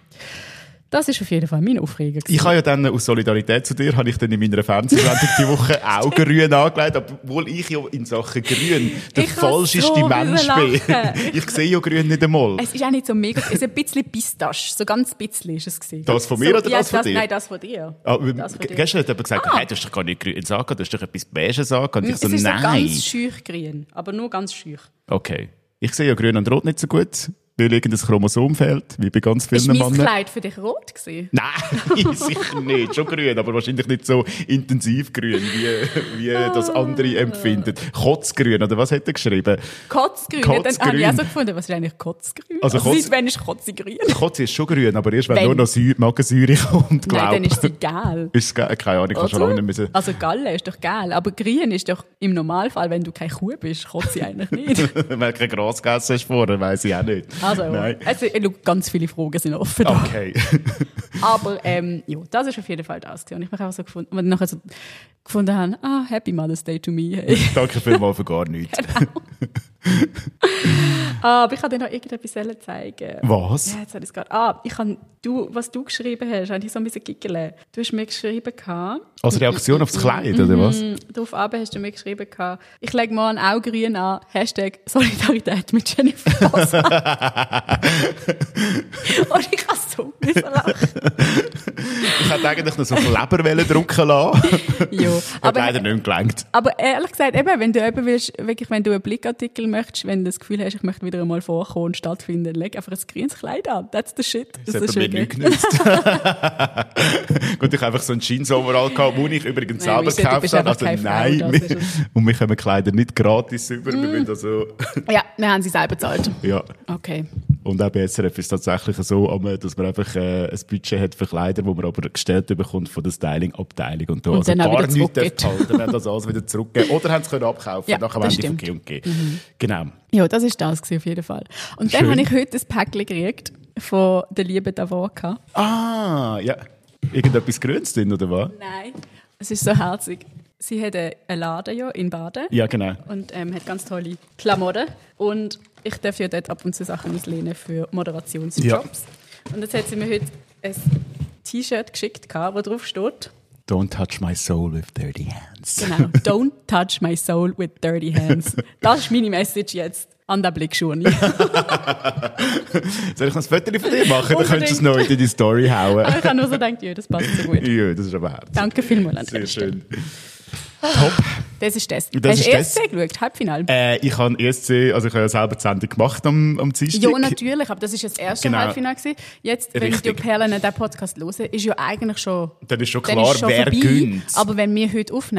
Das ist auf jeden Fall mein Aufreger gewesen. Ich habe ja dann, aus Solidarität zu dir, habe ich dann in meiner Fernsehsendung die Woche auch grün angelegt, obwohl ich ja in Sachen grün der Ich kann falscheste so Mensch bin. lachen. Ich sehe ja grün nicht einmal. Es ist auch nicht so mega, es ist ein bisschen Pistache, so ganz bisschen ist es gewesen. Das von mir so, oder ja, das von dir? Nein, das von dir. Ah, Das von dir. gestern hat jemand gesagt, Ah. hey, du hast doch gar nicht grün angehabt, du hast doch etwas beiges angehabt. Und ich Es so, ist so nein. ganz schüch grün, aber nur ganz schüch. Okay. Ich sehe ja grün und rot nicht so gut, weil irgendein Chromosom fehlt, wie bei ganz Ist vielen mein Männern. Kleid für dich rot gewesen? Nein, sicher nicht. Schon grün, aber wahrscheinlich nicht so intensiv grün, wie, wie das andere empfinden. Kotzgrün, oder was hat er geschrieben? Kotzgrün. Kotzgrün. Dann habe ich auch so gefunden, was ist eigentlich Kotzgrün? Also Also, Kotz- seit wann ist Kotzigrün? Kotz ist schon grün, aber erst wenn, Wenn. nur noch Säure, Magensäure kommt, glaub. Nein, dann ist sie gel. Ist es ge- keine Ahnung, ich habe schon lange nicht müssen. Also Galle ist doch gel, aber grün ist doch im Normalfall, wenn du keine Kuh bist, Kotze eigentlich nicht. Wenn du kein Gras gegessen hast vorher, weiss ich auch nicht. Also, Nein. also ich schau, ganz viele Fragen sind offen da. Okay. Aber ähm, ja, das ist auf jeden Fall das gewesen. Und ich mich einfach so gefunden, und nachher so gefunden habe, ah, Happy Mother's Day to me. Hey. Danke vielmals für gar nichts. Ah, aber ich kann dir noch irgendetwas zeigen. Was? Ja, jetzt habe ich es gerade. Ah, ich kann, du, was du geschrieben hast, habe ich so ein bisschen giggeln. Du hast mir geschrieben gehabt. Als Reaktion aufs Kleid, oder was? Mm, Darauf Abend hast du mir geschrieben gehabt, ich lege morgen auch grün an, Hashtag Solidarität mit Jennifer Bossart. Und ich habe so müssen lachen. Ich hätte eigentlich noch so Kleber wollen drucken lassen. Ja, Hat aber, leider nicht gelangt. aber ehrlich gesagt, eben, wenn du eben willst, wirklich, wenn du einen Blickartikel möchtest, wenn du das Gefühl hast, ich möchte wieder einmal vorkommen und stattfinden, leg einfach ein grünes Kleid an. That's the shit. Das Das hat ist mir schön. nicht genützt. Gut, ich habe einfach so einen Jeans-Overall gehabt, den ich übrigens Nein, selber Michel, du gekauft bist habe. einfach Also keine Frau, nein, das ist es. und wir kommen Kleider nicht gratis über. Wir müssen also, Ja, wir haben sie selber bezahlt. ja. Okay. Und auch bei S R F ist es tatsächlich so, dass man einfach äh, ein Budget hat für Kleider, wo man aber gestellt bekommt von der Styling-Abteilung. Und da Und also dann auch gar wieder nichts zurückgeht. behalten, dann haben das alles wieder zurückgegeben. Oder haben es können abkaufen, Ja, nachher das haben die stimmt. von G und G. Genau. Ja, das ist das gewesen, auf jeden Fall. Und dann Schön. habe ich heute ein Päckchen gekriegt von der lieben Davaka. Ah, ja. Irgendetwas Grünes drin, oder was? Nein. Es ist so herzig. Sie hat einen Laden ja in Baden. Ja, genau. Und ähm, hat ganz tolle Klamotten. Und ich darf ja dort ab und zu Sachen auslehnen für Moderationsjobs. Ja. Und jetzt hat sie mir heute ein T-Shirt geschickt, wo drauf steht, Don't touch my soul with dirty hands. genau, don't touch my soul with dirty hands. Das ist meine Message jetzt an den Blickschuhen. Soll ich noch ein Foto von dir machen? Dann könntest du es Unbedingt. noch in die Story hauen. Aber ich habe nur so gedacht, ja, das passt so gut. Ja, das ist aber herzig. Danke vielmals an Sehr dieser Stelle. schön. Top. Das ist das. Das Hast ist du das. E S C geschaut, Halbfinale? Äh, ich habe E S C, also ich habe ja selber die Sendung gemacht am, am Dienstag. Ja, natürlich, aber das war das erste Genau. Halbfinale gewesen. Jetzt, wenn Richtig. die Perlen diesen Podcast hören, ist ja eigentlich schon, Dann ist schon dann klar, ist schon wer vorbei. gönnt. Aber wenn wir heute aufnehmen,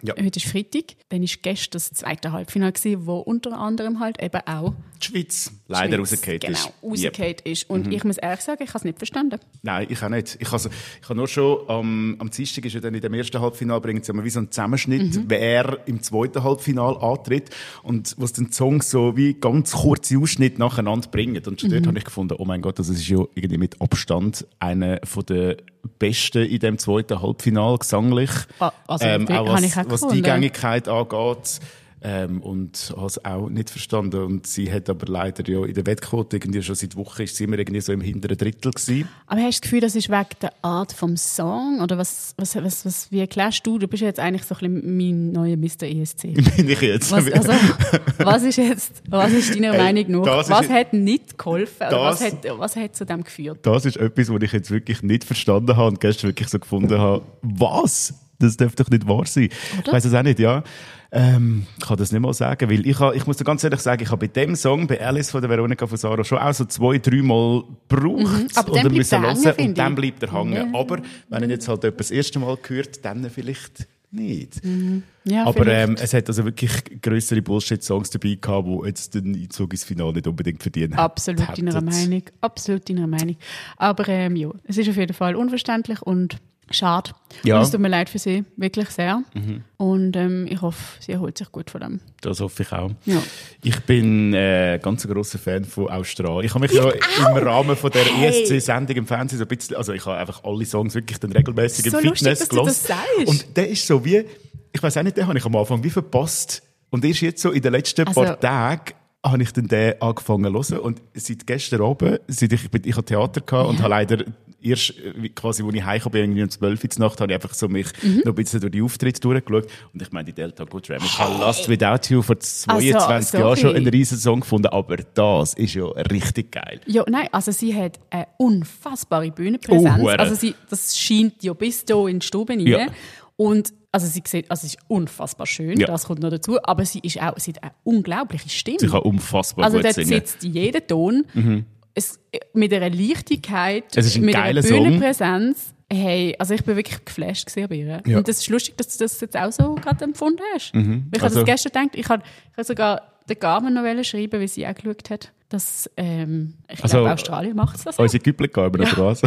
Ja. Heute ist Freitag. Dann war gestern das zweite Halbfinale, gewesen, wo unter anderem halt eben auch die Schweiz leider rausgefallen genau, ist. Genau, rausgefallen yep. ist. Und mhm. ich muss ehrlich sagen, ich habe es nicht verstanden. Nein, ich auch nicht. Ich habe, ich habe nur schon am, am Dienstag ist ja dann in dem ersten Halbfinale bringen sie wie so einen Zusammenschnitt, mhm. wer im zweiten Halbfinale antritt und was den Songs so wie ganz kurze Ausschnitte nacheinander bringen. Und schon mhm. dort habe ich gefunden, oh mein Gott, das ist ja irgendwie mit Abstand einer von der Besten in dem zweiten Halbfinale gesanglich. Ah, also, ähm, auch was, ich auch was die Gängigkeit angeht. Ähm, und habe es auch nicht verstanden. Und sie hat aber leider ja in der Wettquote irgendwie schon seit Wochen ist sie immer irgendwie so im hinteren Drittel gewesen. Aber hast du das Gefühl, das ist wegen der Art vom Song? Oder was, was, was, was wie erklärst du? Du bist ja jetzt eigentlich so ein bisschen mein neuer Mister E S C. Bin ich jetzt? Was, also, was ist jetzt, was ist deiner hey, Meinung nach? Was hat nicht geholfen? Oder was hat, was hat zu dem geführt? Das ist etwas, was ich jetzt wirklich nicht verstanden habe und gestern wirklich so gefunden habe. Was? Das darf doch nicht wahr sein. Oder? Ich weiss es auch nicht, ja. Ähm, ich kann das nicht mal sagen, weil ich, habe, ich muss dir ganz ehrlich sagen, ich habe bei dem Song, bei Alice von der Veronica Fusaro, schon auch so zwei, drei Mal gebraucht mhm, aber dann bleibt er hängen, und dann bleibt er hängen. Ja. Aber wenn ich jetzt halt jemand das erste Mal gehört, dann vielleicht nicht. Mhm. Ja, aber ähm, es hat also wirklich grössere Bullshit-Songs dabei gehabt, die jetzt den Einzug ins Finale nicht unbedingt verdient haben. Absolut deiner Meinung, absolut deiner Meinung. Aber ähm, ja, es ist auf jeden Fall unverständlich und schade. Ja. Und es tut mir leid für sie, wirklich sehr. Mhm. Und ähm, ich hoffe, sie erholt sich gut von dem. Das hoffe ich auch. Ja. Ich bin äh, ganz ein grosser Fan von Australien. Ich habe mich ich ja auch. im Rahmen von der hey. E S C-Sendung im Fernsehen so ein bisschen, also ich habe einfach alle Songs wirklich dann regelmäßig so im Fitness gehört. Und der ist so wie, ich weiß auch nicht, den habe ich am Anfang wie verpasst. Und erst jetzt so in den letzten also, paar Tagen habe ich dann den angefangen zu hören. Und seit gestern Abend, seit ich, ich, ich hatte Theater gehabt ja. und habe leider erst, quasi, als ich heimgekommen bin, irgendwie um zwölf Uhr Nacht, habe ich einfach so mich mhm. noch ein bisschen durch die Auftritte durchgeschaut. Und ich meine, die Delta Good Ram. Ich habe Last Without You vor zweiundzwanzig also, Jahren schon einen riesen Song gefunden, aber das ist ja richtig geil. Ja, nein, also sie hat eine unfassbare Bühnenpräsenz. Oh, also sie, das scheint ja bis hier in die Stube rein. Ja. Und also sie sieht, also sie ist unfassbar schön, ja. das kommt noch dazu, aber sie, ist auch, sie hat eine unglaubliche Stimme. Sie kann unfassbar also gut singen. Also dort sitzt jeder Ton mhm. es, mit einer Leichtigkeit, es ist ein mit einer Song. Bühnenpräsenz. Hey, also ich bin wirklich geflasht bei ihr. Ja. Und das ist lustig, dass du das jetzt auch so gerade empfunden hast. Mhm. Ich also, habe das gestern gedacht, ich habe, ich habe sogar der Carmen noch schreiben, wie sie auch geschaut hat. Dass, ähm, ich also, glaube, Australien macht es das. Unsere Güppel-Carmen, ja. oder was?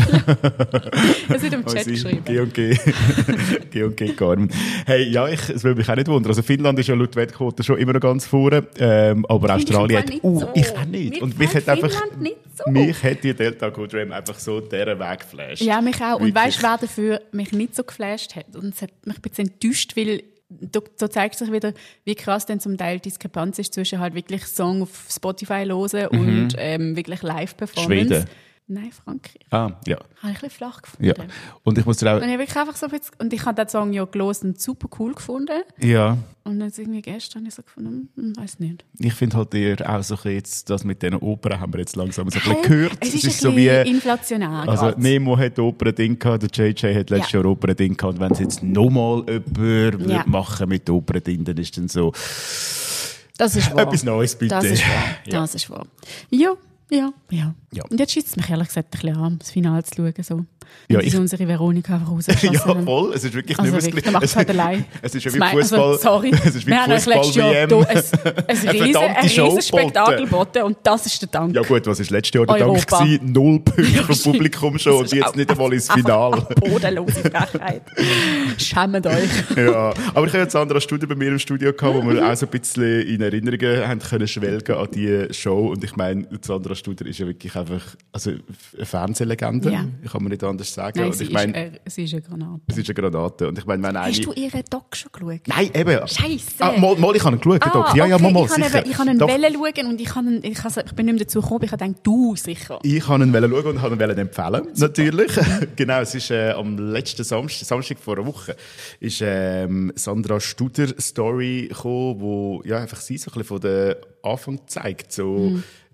Das wird im Chat geschrieben. G und G. G und G Carmen. Hey, ja, ich, es würde mich auch nicht wundern. Also Finnland ist ja laut Wettquote schon immer noch ganz vorne. Ähm, aber Find Australien hat, uh, so. ich auch nicht. Mir und mich hat einfach, nicht so. mich hat die Delta Good Ram einfach so deren Weg geflasht. Ja, mich auch. Und weißt du, wer dafür mich nicht so geflasht hat? Und es hat mich ein bisschen enttäuscht, weil Da, da zeigt sich wieder, wie krass denn zum Teil die Diskrepanz ist zwischen halt wirklich Song auf Spotify hören mhm. und ähm, wirklich Live-Performance. Schweden? Nein, Frankreich. Ah, ja. Habe ich ein bisschen flach gefunden. Ja. Und ich muss dir auch... Und ich, wirklich einfach so ein bisschen, und ich habe den Song ja gelesen und super cool gefunden. Ja. Und dann irgendwie gestern habe ich so gefunden, hm, weiß nicht. Ich finde halt eher auch so ein jetzt, das mit diesen Opern haben wir jetzt langsam so ein bisschen gehört. Es ist, es ist ein so wie inflationär. Also grad. Nemo hat Opern-Ding gehabt, der J J hat letztes ja. Jahr Opern-Ding gehabt. Und wenn es jetzt nochmal jemand ja. machen mit Opern-Ding, dann ist dann so... Das ist wahr. Etwas Neues, bitte. Das ist wahr. Ja. Das ist wahr. Ja. Ja, ja, ja. Und jetzt schießt es mich ehrlich gesagt ein bisschen an, das Finale zu schauen. So. Ja, ich unsere Veronika einfach rausgeschossen. Ja, voll. Es ist wirklich also nicht mehr wirklich, das macht es halt allein. Es ist ja wie Fußball. Also, sorry. Es ist wie Fußball-W M. Ein, ein, ein riesen Spektakel geboten und das ist der Dank. Ja gut, was war letztes Jahr der Europa. Dank gewesen? Null Punkte ja, vom Publikum schon und jetzt nicht einmal ins Finale. Bodenlose Frechheit. Schämt euch. Ja, aber ich habe jetzt Sandra Studer bei mir im Studio gehabt, wo wir auch so ein bisschen in Erinnerungen haben können schwelgen an diese Show. Und ich meine, Sandra Studer ist ja wirklich einfach also eine Fernsehlegende. Ja. Ich kann mir nicht anders sagen. Nein, und sie, ich mein, ist, äh, sie ist eine Granate. Sie ist eine Granate. Und ich meine, wenn Hast eine... du ihren Doc schon geschaut? Nein, eben. Scheisse. Ah, mal, mal, ich habe ihn geschaut, den ah, Doc. Ja, okay. ja, mal, mal, ich sicher. Eben, ich habe ihn wollen schauen und ich, ihn, ich, also, ich bin nicht mehr dazu gekommen. Ich habe gedacht, du sicher. Ich habe ihn wollen schauen und habe ihn wollen empfehlen. Super. Natürlich. Genau, es ist äh, am letzten Samstag, Samstag vor einer Woche, ist ähm, Sandra Studer Story gekommen, wo ja, einfach sie so ein bisschen von der Anfang zeigt. So, mm.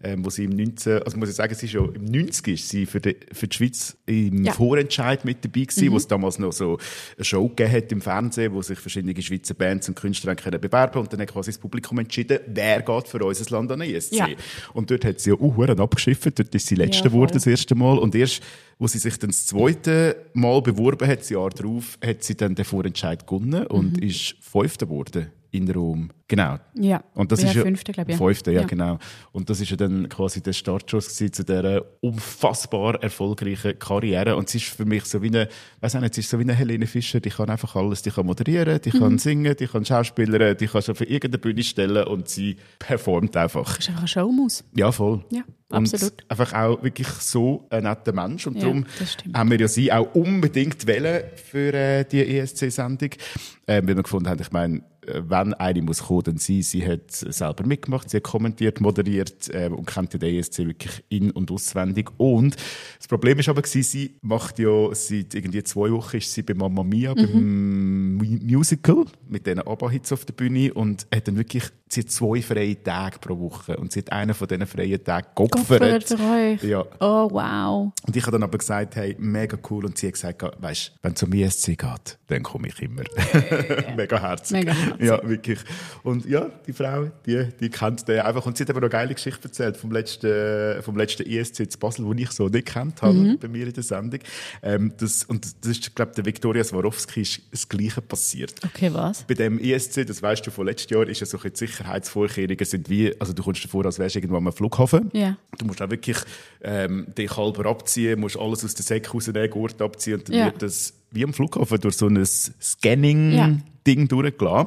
ähm, wo sie im neunzehn, also muss ich sagen, sie ist ja im neunzig ist sie für die, für die Schweiz im ja. Vorentscheid mit dabei gewesen, Mhm. wo es damals noch so eine Show gegeben hat im Fernsehen, wo sich verschiedene Schweizer Bands und Künstler können bewerben und dann hat quasi das Publikum entschieden, wer geht für unser Land an den E S C. Ja. Und dort hat sie ja uh, abgeschifft, dort ist sie letzte Ja, geworden, voll. das erste Mal. Und erst, wo sie sich dann das zweite Mal beworben hat, das Jahr darauf, hat sie dann den Vorentscheid gewonnen und Mhm. ist Fünfte geworden in Rom. Genau. Ja, Und das ja, ist ja Fünfte, glaube ich. Fünfte, ja, Ja. genau. Und das ist ja dann quasi der Startschuss gewesen zu dieser unfassbar erfolgreichen Karriere. Und sie ist für mich so wie eine, weiss auch nicht, sie ist so wie eine Helene Fischer. Die kann einfach alles, die kann moderieren, die Mhm. kann singen, die kann schauspielern, die kann schon für irgendeine Bühne stellen und sie performt einfach. Das ist einfach eine Showmaus. Ja, voll. Ja, und absolut. einfach auch wirklich so ein netter Mensch. Und Ja, darum das stimmt. haben wir ja sie auch unbedingt wählen für äh, die E S C-Sendung. Ähm, weil wir gefunden haben, ich meine, äh, wenn eine muss kommen, dann sie. Sie hat selber mitgemacht, sie hat kommentiert, moderiert äh, und kennt ja den E S C wirklich in- und auswendig. Und das Problem ist aber gewesen, sie macht ja seit irgendwie zwei Wochen ist sie bei Mamma Mia, Mhm. beim Mu- Musical, mit diesen ABBA-Hits auf der Bühne und hat dann wirklich, sie hat zwei freie Tage pro Woche und sie hat einen von diesen freien Tagen Geopfert geopfert. für euch. Ja. Oh, wow. Und ich habe dann aber gesagt, hey, mega cool. Und sie hat gesagt, weisst, wenn es um E S C geht, dann komme ich immer. mega herzig. Mega herzig. Ja, wirklich. Und ja, die Frau, die, die kennt den einfach. Und sie hat aber noch eine geile Geschichte erzählt vom letzten, vom letzten E S C zu Basel, den ich so nicht gekannt habe, Mhm. bei mir in der Sendung. Ähm, das, und das ist, glaube ich, der Viktoria Swarovski ist das Gleiche passiert. Okay, was? Bei dem E S C, das weißt du von letztes Jahr, ist ja so, die Sicherheitsvorkehrungen sind wie, also du kommst dir vor, als wärst du irgendwo am Flughafen. Ja. Du musst auch wirklich ähm, dich halber abziehen, musst alles aus der Säcke rausnehmen, Gurt abziehen und dann Ja. wird das wie am Flughafen durch so ein Scanning-Ding Ja. durchgelassen.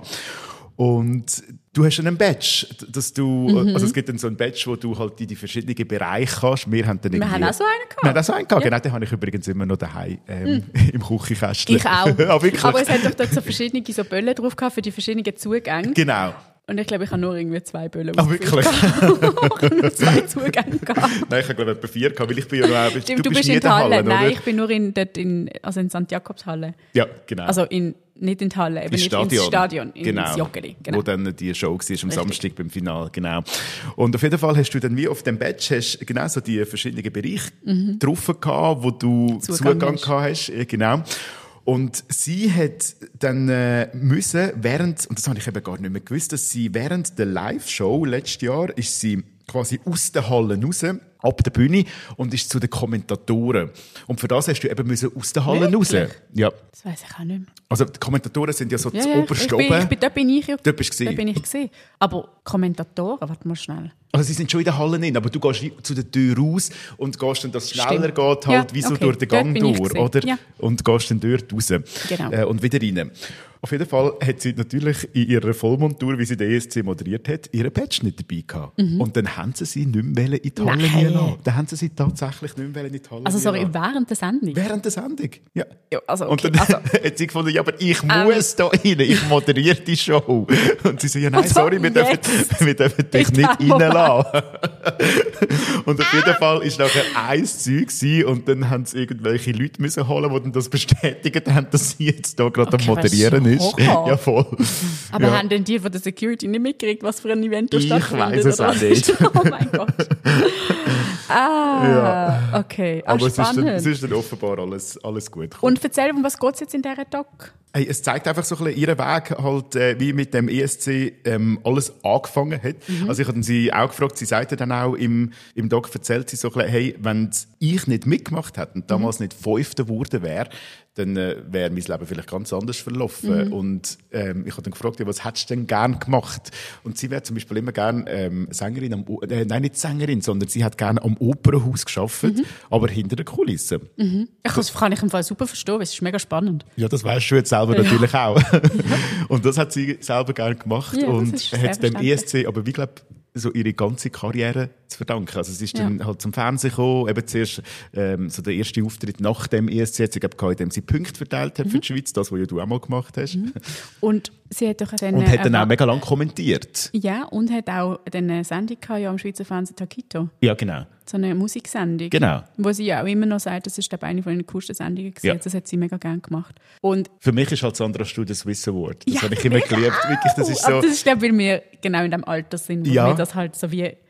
Und du hast einen Badge, dass du, Mhm. also es gibt dann so einen Badge, wo du halt in die verschiedenen Bereiche kannst. Wir haben dann Wir irgendwie- haben auch so einen gehabt. Wir haben auch so einen gehabt, Ja. genau, den habe ich übrigens immer noch daheim ähm, im Küchenkästchen. Ich auch. ah, wirklich? Aber es hat doch dort so verschiedene so Böllen drauf gehabt für die verschiedenen Zugänge. Genau. Und ich glaube, ich habe nur irgendwie zwei Böllen. Ah, wirklich? Ich habe nur zwei Zugänge gehabt. Nein, ich habe glaube ich etwa vier gehabt, weil ich bin ja noch... Stimmt, du, bist bist nie in der Halle. oder? Nein, ich bin nur in, dort in, also in Sankt Jakobshalle. Ja, genau. Also in, nicht in die Halle, eben Ins nicht Stadion. ins Stadion, ins Genau. Joggeli. Wo Genau. dann die Show war am Richtig. Samstag beim Finale, genau. Und auf jeden Fall hast du dann wie auf dem Badge hast genau so die verschiedenen Bereiche drauf gehabt, wo du Zugang, Zugang gehabt hast. Ja, genau. Und sie hat dann äh, müssen während, und das habe ich eben gar nicht mehr gewusst, dass sie während der Live-Show letztes Jahr ist sie quasi aus der Halle raus, ab der Bühne und ist zu den Kommentatoren. Und für das hast du eben müssen aus der Halle raus. Wirklich? Ja. Das weiss ich auch nicht mehr. Also die Kommentatoren sind ja so Ja, das ja, oberste ich bin, ich oben. bin, dort bin ich ja. Dort bist du Dort bin ich gesehen. Aber Kommentatoren, warte mal schnell. Also sie sind schon in der Halle drin, aber du gehst wie zu der Tür raus und gehst dann, dass es schneller Stimmt. geht, halt Ja, wie so okay. durch den Dort Gang bin ich durch, gewesen. oder? Ja. Und gehst dann dort raus Genau. äh, und wieder rein. Auf jeden Fall hat sie natürlich in ihrer Vollmontur, wie sie den E S C moderiert hat, ihren Badge nicht dabei gehabt. Und dann haben sie sie nicht mehr in die Halle Mhm. Nein. lassen. Dann haben sie sie tatsächlich nicht mehr in die Halle Also sorry, lassen. während der Sendung? Während der Sendung, ja. Ja, also Und okay. dann also, hat sie gefunden, ja, aber ich Ähm. muss da rein, ich moderiere die Show. Und sie so, ja, nein, Also, sorry, wir dürfen, jetzt. wir dürfen dich In nicht dem Moment. reinlassen. Und auf jeden Fall war nachher ein Zeug gewesen, und dann haben sie irgendwelche Leute müssen holen, die dann das bestätigt haben, dass sie jetzt da gerade Okay, am Moderieren was ist. Horror. Ja, voll. aber ja. haben denn die von der Security nicht mitgekriegt, was für ein Event da Ich stattfindet? weiss es oder auch was? nicht. Oh mein Gott. Ah, okay. Ah, Aber es ist, dann, spannend. es ist dann offenbar alles, alles gut gekommen. Und erzähl, um was geht es jetzt in dieser Doc? Hey, es zeigt einfach so ein bisschen ihren Weg, halt, äh, wie mit dem E S C ähm, alles angefangen hat. Mhm. Also ich habe sie auch gefragt, sie sagte dann auch im, im Doc, erzählt sie so ein bisschen, hey, wenn ich nicht mitgemacht hätte und damals Mhm. nicht Fünfter geworden wäre, dann äh, wäre mein Leben vielleicht ganz anders verlaufen. Mhm. Und ähm, ich habe dann gefragt, ja, was hättest du denn gern gemacht? Und sie wäre zum Beispiel immer gern ähm, Sängerin, am, O- äh, nein, nicht Sängerin, sondern sie hat gerne am Opernhaus gearbeitet, Mhm. aber hinter der Kulisse. Ich, das kann ich im Fall super verstehen, weil es ist mega spannend. Ja, das weißt du jetzt selber Ja. natürlich auch. Und das hat sie selber gerne gemacht Ja, das und ist sehr hat dem E S verständlich. C aber wie glaub, so ihre ganze Karriere zu verdanken. Also sie ist Ja. dann halt zum Fernsehen gekommen, eben zuerst ähm, so der erste Auftritt nach dem E S C hat sie glaub, gehabt, indem sie Punkte verteilt hat Mhm. für die Schweiz, das, was ja du auch mal gemacht hast. Und sie hat doch dann... Und hat dann äh, auch mega lang kommentiert. Ja, und hat auch dann eine Sendung gehabt, ja, am Schweizer Fernsehen Takito. Ja, genau. So eine Musiksendung. Genau. Wo sie ja auch immer noch sagt, das ist glaube ich, eine von den coolsten Sendungen gewesen. Ja. Das hat sie mega gerne gemacht. Und Für mich ist halt Sandra Stuhl der Swiss Award. Das Ja, habe ich immer mega geliebt. Wirklich, das ist Aber so... das ist, glaube ich, weil wir genau in dem Alter sind, wo Ja. wir das halt so wie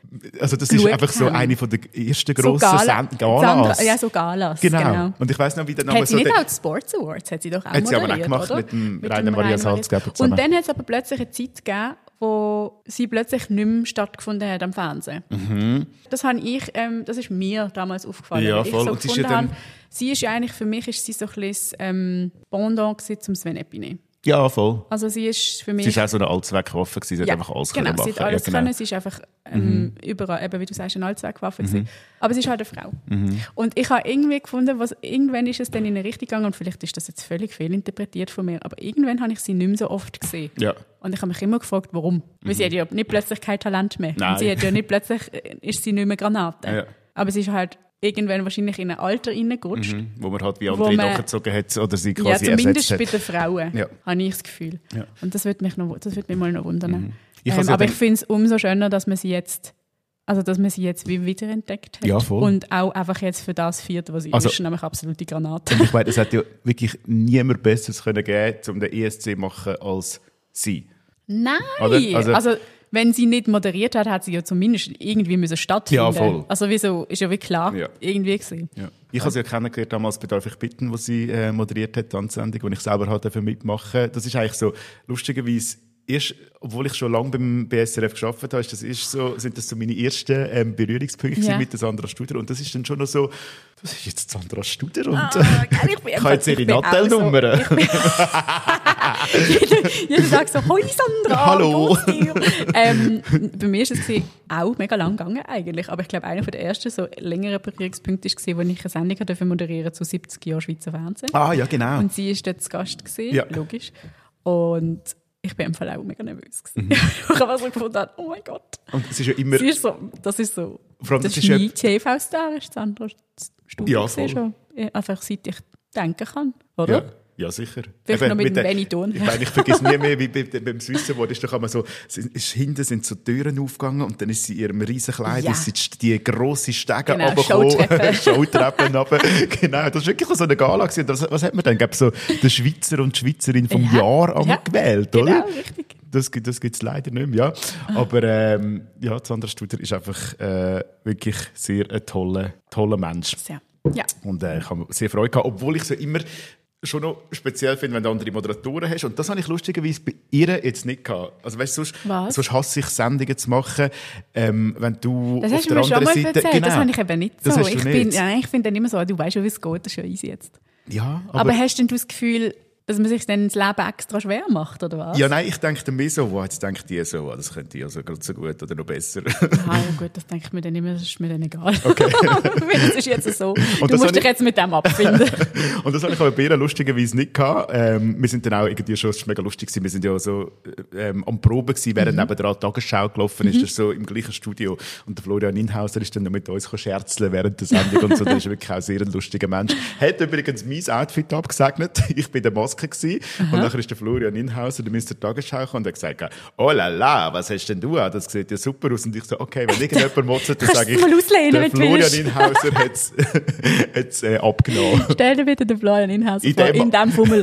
Also das ist einfach so eine von der ersten grossen so Gala, Send- Galas. Ja, so Galas, genau. genau. Und ich weiss noch, wie der Name hat sie so... nicht der- auch die Sports Awards, hat sie doch auch Hat sie aber auch moderiert, gemacht oder? mit dem Mit Rainer dem Maria Rainer Salzgeber zusammen. Und dann hat es aber plötzlich eine Zeit gegeben, wo sie plötzlich nicht mehr stattgefunden hat am Fernsehen. Mhm. Das habe ich, ähm, das ist mir damals aufgefallen. Ja, weil ich voll. so Und sie ist gefunden ja dann- habe, sie ist ja eigentlich, für mich ist sie so ein bisschen das, ähm, Pendant gewesen zum Sven Epine. Ja, voll. Also sie ist für mich... Sie war auch so eine Allzweckwaffe, sie hat einfach alles genau, können machen. sie hat alles ja, genau. können, sie ist einfach ähm, überall, eben wie du sagst, eine Allzweckwaffe gewesen. Aber sie ist halt eine Frau. Und ich habe irgendwie gefunden, was, irgendwann ist es dann in eine Richtung gegangen, und vielleicht ist das jetzt völlig fehlinterpretiert von mir, aber irgendwann habe ich sie nicht mehr so oft gesehen. Ja. Und ich habe mich immer gefragt, warum. Weil sie hat ja nicht plötzlich kein Talent mehr. Nein. Und sie hat ja nicht plötzlich, äh, ist sie nicht mehr Granate. Ja. Aber sie ist halt irgendwann wahrscheinlich in ein Alter reingerutscht. Mhm. Wo man halt wie Wo andere man- nachgezogen hat oder sie Ja, quasi zumindest ersetzt bei hat. den Frauen, Ja. habe ich das Gefühl. Ja. Und das würde mich, noch, das würde mich mal noch wundern. Ich Ähm, has ja aber dann- ich finde es umso schöner, dass man sie jetzt, also dass man sie jetzt wie wiederentdeckt hat. Ja, voll. Und auch einfach jetzt für das feiert, was sie Also- ist, nämlich absolute Granate. Und ich meine, es hätte ja wirklich niemand Besseres können geben, um den E S C zu machen als sie. Nein! Oder? Also, Also- wenn sie nicht moderiert hat, hat sie ja zumindest irgendwie müssen stattfinden. Ja, voll. Also wieso, ist ja wirklich klar Ja. irgendwie gewesen. Ja. Ich habe sie ja kennengelernt damals bei «Darf ich bitten», wo sie äh, moderiert hat, die Tanzsendung, wo ich selber halt mitmachen. Das ist eigentlich so, lustigerweise, erst, obwohl ich schon lange beim B S R F gearbeitet habe, ist das ist so, sind das so meine ersten ähm, Berührungspunkte Ja. mit der Sandra Studer. Und das ist dann schon noch so, das ist jetzt Sandra Studer und Ah, äh, geil, ich bin ich habe jetzt ihre ich bin auch Nattel-Nummer. so- ich bin- jeder, jeder sagt so, «Hoi Sandra, Hallo.» geht's dir?» ähm, Bei mir ist es gewesen, auch mega lang gegangen eigentlich, aber ich glaube, einer der ersten so längeren Berührungspunkte war, wo ich eine Sendung durfte moderieren zu siebzig Jahren Schweizer Fernsehen. Ah, ja, genau. Und sie war dort zu Gast, gewesen, Ja. logisch. Und ich bin im Fall auch mega nervös. Mhm. Gewesen. Ich habe so gefunden, oh mein Gott. Und es ist ja immer... Sie ist so, das ist so, Vor allem, das das ist ist ja- mein T V-Star, ist Sandra Studio Ja, gewesen voll. schon. Einfach seit ich denken kann, oder? Ja, ja, sicher. Vielleicht Eben, noch mit dem der- Benetton. Ich meine, ich vergesse nie mehr, wie bei, beim Swiss Award ist doch einmal so, es ist, hinten sind so Türen aufgegangen und dann ist sie in ihrem riesen Kleid, Ja. ist sie die grosse Stege Genau, runtergekommen. Showtreppe. Showtreppen runter. Genau, das war wirklich so eine Gala gewesen. Was, was hat man dann? Gab so den Schweizer und die Schweizerin vom Ja. Jahr einmal Ja. gewählt, Genau, oder? richtig. Das, gibt- das gibt es leider nicht mehr, ja. Aber ähm, ja, Sandra Studer ist einfach äh, wirklich sehr ein toller, toller Mensch. Sehr. Ja. Und äh, ich habe sehr Freude gehabt, obwohl ich es ja immer schon noch speziell finde, wenn du andere Moderatoren hast. Und das habe ich lustigerweise bei ihr jetzt nicht gehabt. Also weißt du, sonst, Was? sonst hasse ich Sendungen zu machen, ähm, wenn du Das auf hast du der mir schon anderen mal Seite... erzählt, Genau. das habe ich eben nicht Das so. hast du Ich, nicht. bin, ja, ich finde dann immer so, du weißt schon, wie es geht, das ist ja easy jetzt. Ja, aber... Aber, hast denn du das Gefühl, dass man sich dann das Leben extra schwer macht, oder was? ja, nein, ich denke dann mehr so, wow, jetzt denkt die so, wow, das könnte ich also gerade so gut oder noch besser. Ah, ja, gut, das denke ich mir dann immer, das ist mir dann egal. Okay. Das ist jetzt so. Und Du das musst habe dich ich- jetzt mit dem abfinden. Und das habe ich aber bei ihr lustigerweise nicht gehabt. Ähm, wir sind dann auch irgendwie schon, es war mega lustig gewesen, wir sind ja so ähm, am Proben gewesen, während Mhm. nebendran die Tagesschau gelaufen ist, das so im gleichen Studio. Und der Florian Inhauser ist dann noch mit uns scherzeln während der Sendung und so. Der ist wirklich auch sehr ein lustiger Mensch. Hat übrigens mein Outfit abgesegnet. Ich bin der Maske gewesen. Und nachher ist der Florian Inhauser, der Mister Tagesschau gekommen und hat gesagt, oh la la, was hast denn du an? Das sieht ja super aus. Und ich so, okay, wenn irgendjemand motzt, dann Kannst sage du ich, es mal auslehnen, der wenn du Florian willst. Inhauser hat es äh, abgenommen. Stell dir bitte den Florian Inhaus In vor, dem- in diesem Fummel.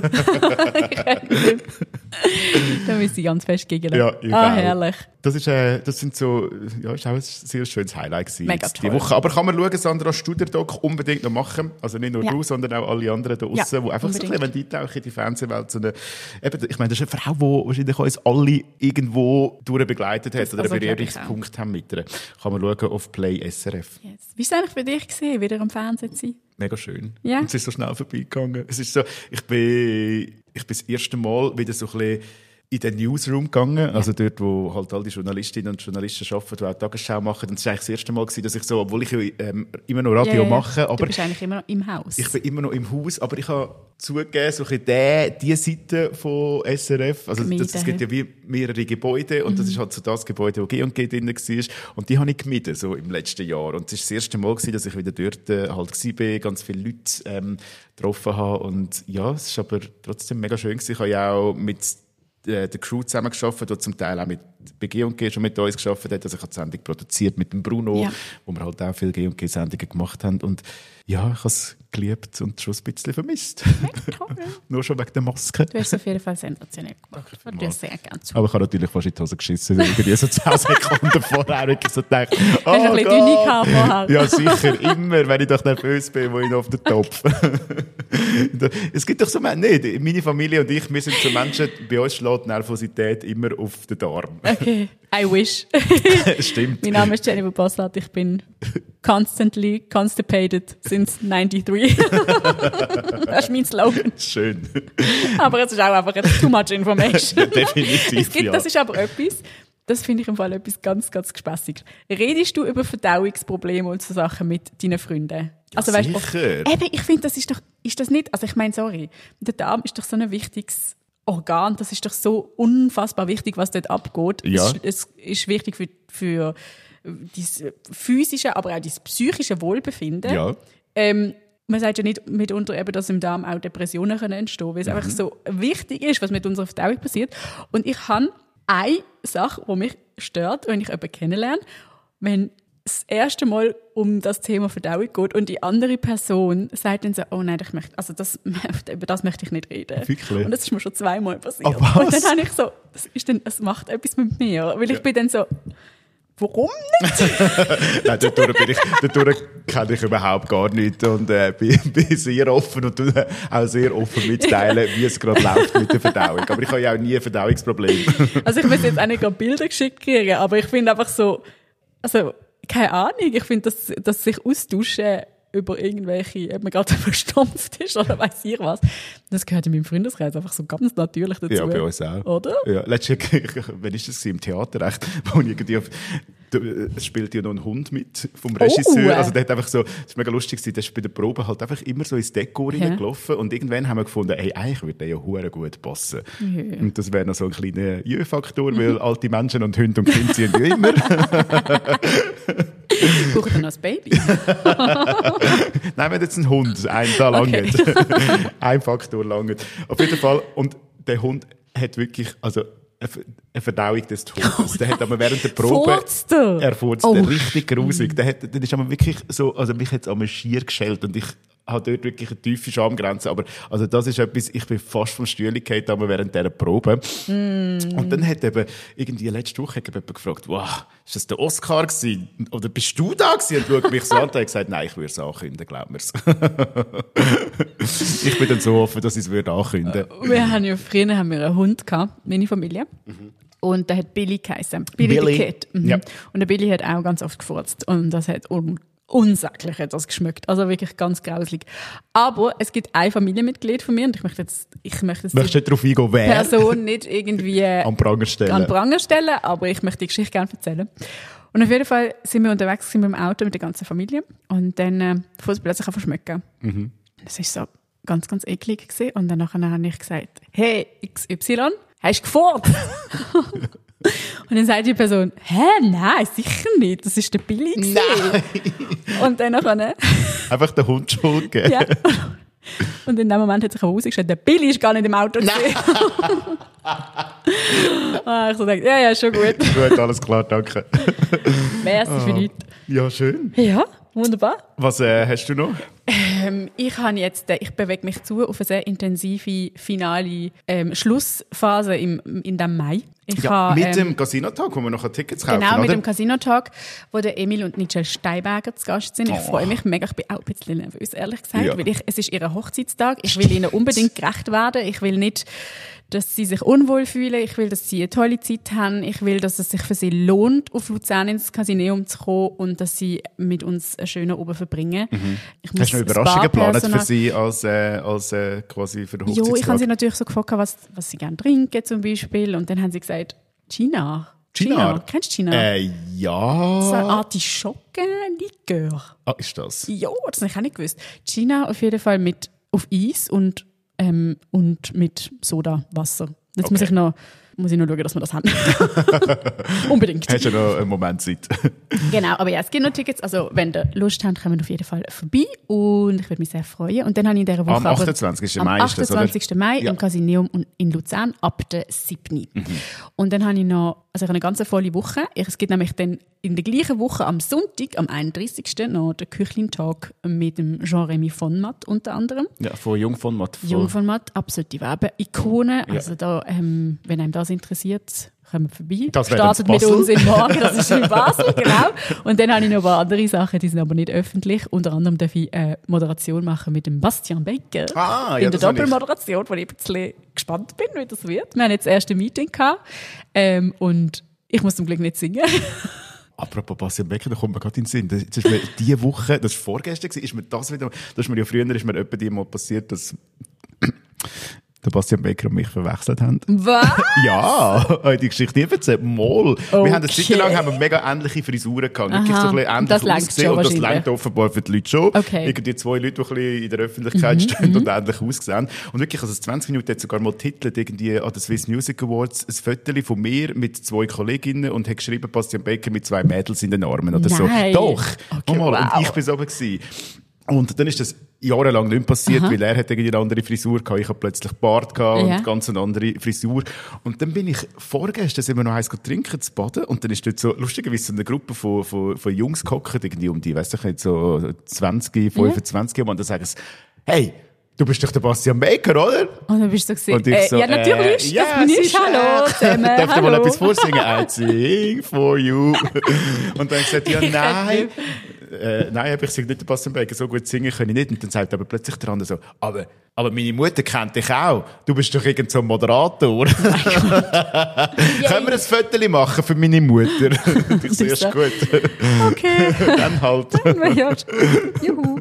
Da müsste ich ganz fest gegen. Ja, ich Ah, auch. herrlich. Das, ist, äh, das sind so, ja, ist auch ein sehr schönes Highlight gewesen Mega jetzt die toll. Woche. Aber kann man schauen, Sandra Studer-Doc unbedingt noch machen. Also nicht nur Ja. du, sondern auch alle anderen da draussen, Ja, die einfach so ein unbedingt. bisschen eintauchen in die Fernsehwelt. So eine, eben, ich meine, das ist eine Frau, die wahrscheinlich uns alle irgendwo durchbegleitet hat Das- oder also einen glaub ich Berührungspunkt haben mit ihr. Kann man schauen auf Play S R F. Yes. Wie war es eigentlich für dich, gewesen, wieder am Fernsehen zu sein? Mega schön. Ja. Und es ist so schnell vorbeigegangen. Es ist so, ich bin, ich bin das erste Mal wieder so ein bisschen in den Newsroom gegangen, also dort, wo halt all die Journalistinnen und Journalisten arbeiten, die auch Tagesschau machen. Und es war eigentlich das erste Mal gewesen, dass ich so, obwohl ich ja, ähm, immer noch Radio Ja, ja, ja. mache, Du aber bist eigentlich immer noch im Haus. ich bin immer noch im Haus, aber ich habe zugegeben, so ein bisschen die, die Seite von S R F, also Gemieden. das, es gibt ja wie mehrere Gebäude und Mhm. das ist halt so das Gebäude, wo G und G drin war und die habe ich gemieden, so im letzten Jahr. Und es war das erste Mal gewesen, dass ich wieder dort äh, halt war, ganz viele Leute ähm, getroffen habe und ja, es ist aber trotzdem mega schön gewesen. Ich habe ja auch mit äh, der Crew zusammengearbeitet, die zum Teil auch mit bei G und G schon mit uns gearbeitet hat. Also ich habe die Sendung produziert mit dem Bruno, ja. wo wir halt auch viele G und G-Sendungen gemacht haben. Und ja, ich habe es geliebt und schon ein bisschen vermisst. Nur schon wegen der Maske. Du hast es auf jeden Fall sensationell gemacht. Ich würde dir sehr gerne zu. Aber ich habe natürlich fast in die Hose geschissen, weil irgendwie so zehn Sekunden vorher wirklich so gedacht, oh hast du ein bisschen dünne gehabt vorher? Ja, sicher, immer, wenn ich doch nervös bin, wo ich noch auf den Topf. Es gibt doch so Menschen, nicht, meine Familie und ich, wir sind so Menschen, bei uns schlägt Nervosität immer auf den Darm. Okay, I wish. Stimmt. Mein Name ist Jennifer Bossart, ich bin constantly constipated since ninety-three. Das ist mein Slogan. Schön. Aber es ist auch einfach too much information. Definitiv, es gibt, ja. Das ist aber etwas, das finde ich im Fall etwas ganz, ganz Gespässiges. Redest du über Verdauungsprobleme und so Sachen mit deinen Freunden? Ja, also, weißt, sicher. Auch, eben, ich finde, das ist doch, ist das nicht, also ich meine, sorry, der Darm ist doch so ein wichtiges Organ, das ist doch so unfassbar wichtig, was dort abgeht. Ja. Es, es ist wichtig für, für das physische, aber auch das psychische Wohlbefinden. Ja. Ähm, man sagt ja nicht mitunter, eben, dass im Darm auch Depressionen können entstehen können, weil es mhm. einfach so wichtig ist, was mit unserer Verdauung passiert. Und ich habe eine Sache, die mich stört, wenn ich jemanden kennenlerne, wenn das erste Mal um das Thema Verdauung geht und die andere Person sagt dann so, oh nein, ich möchte, also das, über das möchte ich nicht reden. Wirklich? Und das ist mir schon zweimal passiert. Oh, was? Und dann habe ich so, das, ist dann, das macht etwas mit mir, weil ich ja. bin dann so, warum nicht? Nein, dadurch, bin ich, dadurch kenne ich überhaupt gar nichts und äh, bin, bin sehr offen und äh, auch sehr offen mitteilen, wie es gerade läuft mit der Verdauung. Aber ich habe ja auch nie ein Verdauungsproblem. Also ich muss jetzt auch nicht gerade Bilder geschickt kriegen, aber ich finde einfach so, also keine Ahnung, ich finde, dass, dass sich austauschen über irgendwelche, ob man gerade verstampft ist oder weiss ich was, das gehört in meinem Freundeskreis einfach so ganz natürlich dazu. Ja, bei uns auch. Oder? Ja, letztes Jahr, wann war das im Theater echt, wo irgendwie auf, es spielt ja noch ein Hund mit vom Regisseur, oh. also der hat einfach so, das ist mega lustig, der ist bei der Probe halt einfach immer so ins Dekor ja. reingelaufen und irgendwann haben wir gefunden, hey, eigentlich würde der ja hure gut passen. Ja. Und das wäre noch so ein kleiner Jö-Faktor, weil alte Menschen und Hunde und Kinder sind ja immer. Ich brauche dann noch ein Baby. Nein, wir haben jetzt einen Hund, einen da lange. Okay. Ein Faktor lange. Auf jeden Fall, und der Hund hat wirklich, also eine Verdauung des Todes. Der hat aber während der Probe... Furzt er? Er furzt, oh. richtig grusig. Der, hat, der ist aber wirklich so, also mich hat es einmal schier geschellt und ich habe dort wirklich eine tiefe Schamgrenze. Aber also das ist etwas, ich bin fast vom Stühle gefallen während dieser Probe. Mm. Und dann hat eben, irgendwie letzte Woche hat jemand gefragt, wow, ist das der Oscar gewesen? Oder bist du da gewesen? Und schaut mich so an und hat gesagt, nein, ich würde es ankündigen, glaub mir's. Ich bin dann so offen, dass ich es würde ankündigen. Wir haben ja früher haben wir einen Hund gehabt, meine Familie. Mhm. Und der hat Billy geheißen. Billy, Billy. the Cat. Mhm. Ja. Und der Billy hat auch ganz oft gefurzt. Und das hat un- unsäglich hat das geschmeckt. Also wirklich ganz grauslig. Aber es gibt ein Familienmitglied von mir und ich möchte jetzt, ich möchte jetzt die darauf eingehen, wer? Person nicht irgendwie an Pranger stellen. an Pranger stellen, aber ich möchte die Geschichte gerne erzählen. Und auf jeden Fall sind wir unterwegs mit dem Auto mit der ganzen Familie und dann äh, fuhr es plötzlich einfach schmecken. Mhm. Das war so ganz, ganz eklig gewesen. Und dann habe ich gesagt, hey, X Y, hast du gefurzt? Und dann sagt die Person, hä, nein, sicher nicht, das ist der Billy gewesen. Nein. Und dann nachher... Einfach der Hund schuld geben. Ja. Und in dem Moment hat sich auch herausgestellt, der Billy ist gar nicht im Auto gewesen. Ah, ich so dachte, ja, ja, schon gut. Gut, alles klar, danke. Merci oh. für nichts. Ja, schön. Ja, wunderbar. Was äh, hast du noch? Ähm, ich habe jetzt, ich bewege mich zu auf eine sehr intensive finale ähm, Schlussphase im, in dem Mai. Ich ja, habe, mit ähm, dem Casino-Tag, wo wir noch Tickets kaufen, Genau, oder? mit dem Casino-Tag, wo der Emil und Nigel Steinberger zu Gast sind. Ich Oh. freue mich mega, ich bin auch ein bisschen nervös, ehrlich gesagt, Ja. weil ich, es ist ihr Hochzeitstag. Ich will ihnen unbedingt gerecht werden. Ich will nicht, dass sie sich unwohl fühlen. Ich will, dass sie eine tolle Zeit haben. Ich will, dass es sich für sie lohnt, auf Luzern ins Casineum zu kommen und dass sie mit uns einen schönen Abend verbringen. Mhm. Ich Hast du noch das Überraschungen geplant für Barpersonal- sie als, äh, als äh, quasi für den Hochzeitstag? Jo, ich habe sie natürlich so gefragt, was, was sie gerne trinken zum Beispiel. Und dann haben sie gesagt, Gina. Gina? Kennst du Gina? Äh, ja. So eine Artischocken-Likör. Ah, ist das? Ja, das habe ich auch nicht gewusst. Gina auf jeden Fall mit auf Eis und, ähm, und mit Soda, Wasser. Jetzt Okay. muss ich noch muss ich nur schauen, dass wir das haben. Unbedingt. Hast du ja noch einen Moment Zeit. Genau, aber ja, es gibt noch Tickets. Also, wenn ihr Lust habt, kommen wir auf jeden Fall vorbei. Und ich würde mich sehr freuen. Und dann habe ich in dieser Woche... Am achtundzwanzigsten Mai Am ist das, achtundzwanzigsten Mai Ja. im Casineum in Luzern ab der siebten Mhm. Und dann habe ich noch also ich habe eine ganz volle Woche. Es gibt nämlich dann in der gleichen Woche am Sonntag, am einunddreißigsten noch den Küchlin-Tag mit dem Jean-Rémy von Matt unter anderem. Ja, von Jung von Matt. Jung von Matt, absolute Werbe-Ikone. Also da, ähm, wenn einem das interessiert, kommen wir vorbei. Das wäre Startet in mit Basel. uns in Morgen, das ist in Basel, genau. Und dann habe ich noch ein paar andere Sachen, die sind aber nicht öffentlich. Unter anderem darf ich eine Moderation machen mit dem Bastian Baker. Ah, ja, in der das habe ich. Doppelmoderation, wo ich ein bisschen gespannt bin, wie das wird. Wir haben jetzt das erste Meeting gehabt ähm, und ich muss zum Glück nicht singen. Apropos Bastian Becker, da kommt mir gerade in den Sinn. Das ist mir diese Woche, das war vorgestern, ist mir das wieder, das ist mir ja früher, ist mir etwa die mal passiert, dass der Bastian Becker und mich verwechselt haben. Was? Ja, habe ich die Geschichte nie erzählt? Mal. Okay. Wir haben eine Zeit lang haben wir mega ähnliche Frisuren gehabt. Wirklich so ein bisschen ähnlich das lenkt ausgesehen. schon Und das wahrscheinlich. lenkt offenbar für die Leute schon. Okay. Irgendwie zwei Leute, die ein bisschen in der Öffentlichkeit stehen und ähnlich aussehen. Und wirklich, also zwanzig Minuten hat sogar mal titelt irgendwie an den Swiss Music Awards ein Foto von mir mit zwei Kolleginnen und hat geschrieben, Bastian Becker mit zwei Mädels in den Armen oder Nein. so. Doch. Okay, Mal. wow. Und ich bin so oben gewesen. Und dann ist das jahrelang nicht passiert, Aha. weil er hat irgendwie eine andere Frisur gehabt, ich habe plötzlich Bart gehabt und Ja. ganz eine andere Frisur. Und dann bin ich vorgestern, sind wir noch eins trinken zu baden und dann ist dort so, lustigerweise so eine Gruppe von, von, von Jungs gehockt, irgendwie um die, weiss ich nicht, so zwanzig, fünfundzwanzig Jahre und dann sagen sie, hey, du bist doch der Bastian Baker, oder? Und dann bist du so Und ich äh, so, ja, natürlich, äh, das bin ich. sicher. Hallo zusammen, Darf ich hallo. mal etwas vorsingen? I sing for you. Und dann habe ich gesagt, ja, Ich kann nein. nicht. Äh, nein, aber ich singe nicht den Bastian Becker, so gut singen kann ich nicht. Und dann sagt aber plötzlich der andere so, aber, aber meine Mutter kennt dich auch. Du bist doch irgend so ein Moderator. Können wir ein Foto machen für meine Mutter? Ich so, ist so, gut. Okay. Dann halt. Ja, Juhu.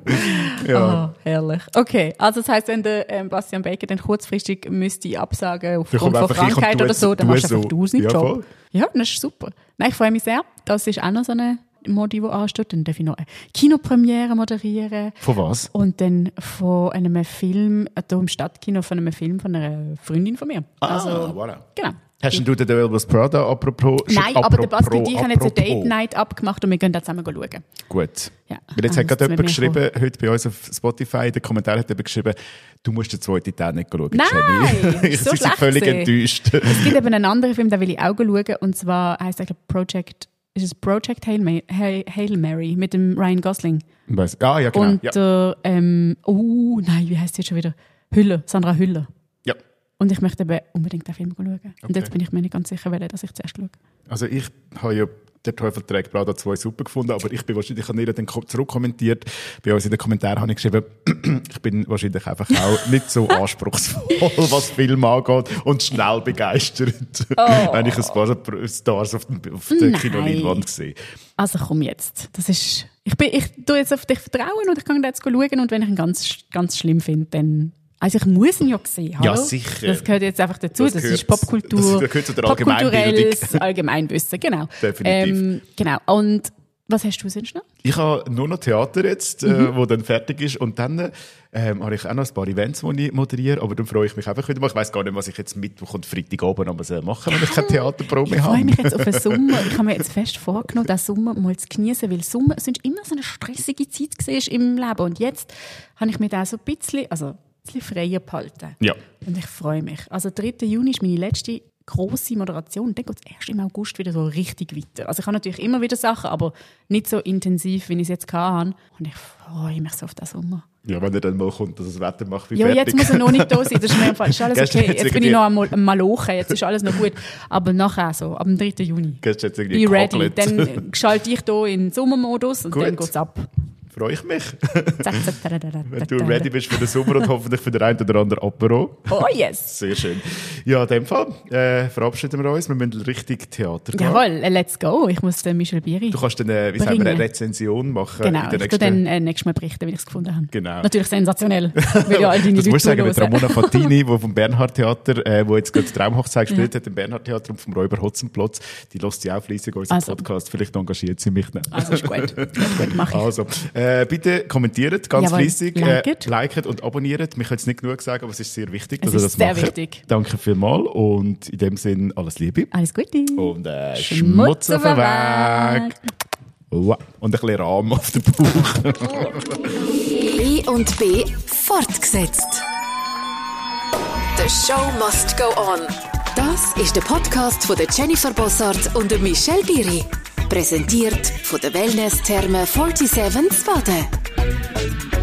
Ja. Oh, herrlich. Okay, also das heisst, wenn der ähm, Bastian Baker dann kurzfristig müsste absagen aufgrund kommt von einfach ich und Krankheit tu oder jetzt- so, dann tu machst du so. einfach du seinen Ja, Job. voll. Ja, das ist super. Nein, ich freue mich sehr. Das ist auch noch so eine Modi, die ansteht. Dann darf ich noch eine Kinopremiere moderieren. Von was? Und dann von einem Film, äh, hier im Stadtkino, von einem Film von einer Freundin von mir. Ah, also, voilà. genau. Hast denn du den Elvis Prada apropos? Nein, aber der Basti und ich haben jetzt eine apropos. Date-Night abgemacht und wir gehen da zusammen schauen. Gut. Ja. Weil jetzt Ah, hat gerade das jemand ist mit mir geschrieben, heute bei uns auf Spotify, in den Kommentaren hat jemand geschrieben, du musst den zweiten Teil nicht schauen, Nein, Jenny. Ich so bin schlecht völlig gewesen. enttäuscht. Es gibt eben einen anderen Film, den will ich auch schauen. Und zwar heisst er, glaub, Project, ist es Project Hail, Ma Hail, Hail Mary mit dem Ryan Gosling. Weiss- Ah, ja, genau. Und ja. der, ähm, oh nein, wie heisst sie jetzt schon wieder? Hüller, Sandra Hüller. ja. Und ich möchte eben unbedingt den Film schauen. Und Okay. jetzt bin ich mir nicht ganz sicher, welchen, dass ich zuerst schaue. Also ich habe ja «Der Teufel trägt Prada zwei super gefunden, aber ich bin wahrscheinlich, ich habe ihr dann ko- zurückkommentiert, bei uns in den Kommentaren habe ich geschrieben, ich bin wahrscheinlich einfach auch nicht so anspruchsvoll, was Film angeht und schnell begeistert, Oh. wenn ich ein paar Stars auf, dem, auf der Nein. Kinoleinwand sehe. Also komm jetzt. Das ist, ich, bin, ich tue jetzt auf dich vertrauen und ich kann jetzt schauen. Und wenn ich ihn ganz, ganz schlimm finde, dann... Also ich muss ihn ja sehen, hallo? Ja, sicher. Das gehört jetzt einfach dazu. Das Das, gehört- ist Popkultur. das gehört zu der Allgemeinbildung. popkulturelles Allgemeinwissen, genau. Definitiv. Ähm, genau. Und was hast du sonst noch? Ich habe nur noch Theater jetzt, Mhm. äh, wo dann fertig ist. Und dann ähm, habe ich auch noch ein paar Events, die ich moderiere. Aber dann freue ich mich einfach wieder mal. Ich weiss gar nicht, was ich jetzt Mittwoch und Freitagabend aber soll machen, wenn ich keine Theaterprobe Ich mehr freue habe. mich jetzt auf den Sommer. Ich habe mir jetzt fest vorgenommen, den Sommer mal zu genießen, weil Sommer sind immer so eine stressige Zeit gewesen im Leben. Und jetzt habe ich mir da so ein bisschen, also ein bisschen freier behalten. Ja. Und ich freue mich. Also dritter Juni ist meine letzte grosse Moderation. Und dann geht es erst im August wieder so richtig weiter. Also ich habe natürlich immer wieder Sachen, aber nicht so intensiv, wie ich es jetzt hatte. Und ich freue mich so auf den Sommer. Ja, wenn er dann mal kommt, dass das Wetter macht wie Ja, fertig. jetzt muss er noch nicht da sein. Das ist mir im Fall ist alles Gestern okay. hat's Jetzt bin irgendwie- ich noch einmal am Malochen. Jetzt ist alles noch gut. Aber nachher so, ab dem dritten Juni. Gestern hat's irgendwie Be ready. gehagelt. Dann schalte ich hier in den Sommermodus und Gut. dann geht es ab. Freue ich mich, Zack, zack, da, da, da, da, wenn du da. ready bist für den Sommer und hoffentlich für den einen oder anderen Apero. Oh yes! Sehr schön. Ja, in dem Fall äh, verabschieden wir uns. Wir müssen richtig Theater gehen. Jawohl, äh, let's go. Ich muss den Michel Biri. Du kannst dann äh, wie sagen wir, eine Bringen. Rezension machen. Genau, in der ich tue nächsten... dann äh, nächstes Mal berichten, wie ich es gefunden habe. Genau. Natürlich sensationell, weil ja all deine Das Leute musst du sagen, mit zuhören. Ramona Fatini, die vom Bernhard Theater, äh, wo jetzt gerade die Traumhochzeit gespielt hat, im Bernhard Theater und vom Räuber Hotzenplotz, die lässt sie auch fleissig unseren Also. Podcast. Vielleicht engagiert sie mich dann. Also ist gut. Ist gut, mach ich. Also, äh, Äh, bitte kommentiert, ganz Jawohl, fleissig. liket. Äh, liket und abonniert. Wir können es nicht genug sagen, aber es ist sehr wichtig, Es dass ihr ist das sehr macht. wichtig. Danke vielmals und in dem Sinn alles Liebe. Alles Gute. Und äh, Schmutz Schmutz auf auf den den Weg. Wow. Und ein bisschen Rahm auf den Bauch. E und B fortgesetzt. The show must go on. Das ist der Podcast von der Jennifer Bossart und der Michelle Biri. Präsentiert von der Wellness-Therme siebenundvierzig Baden.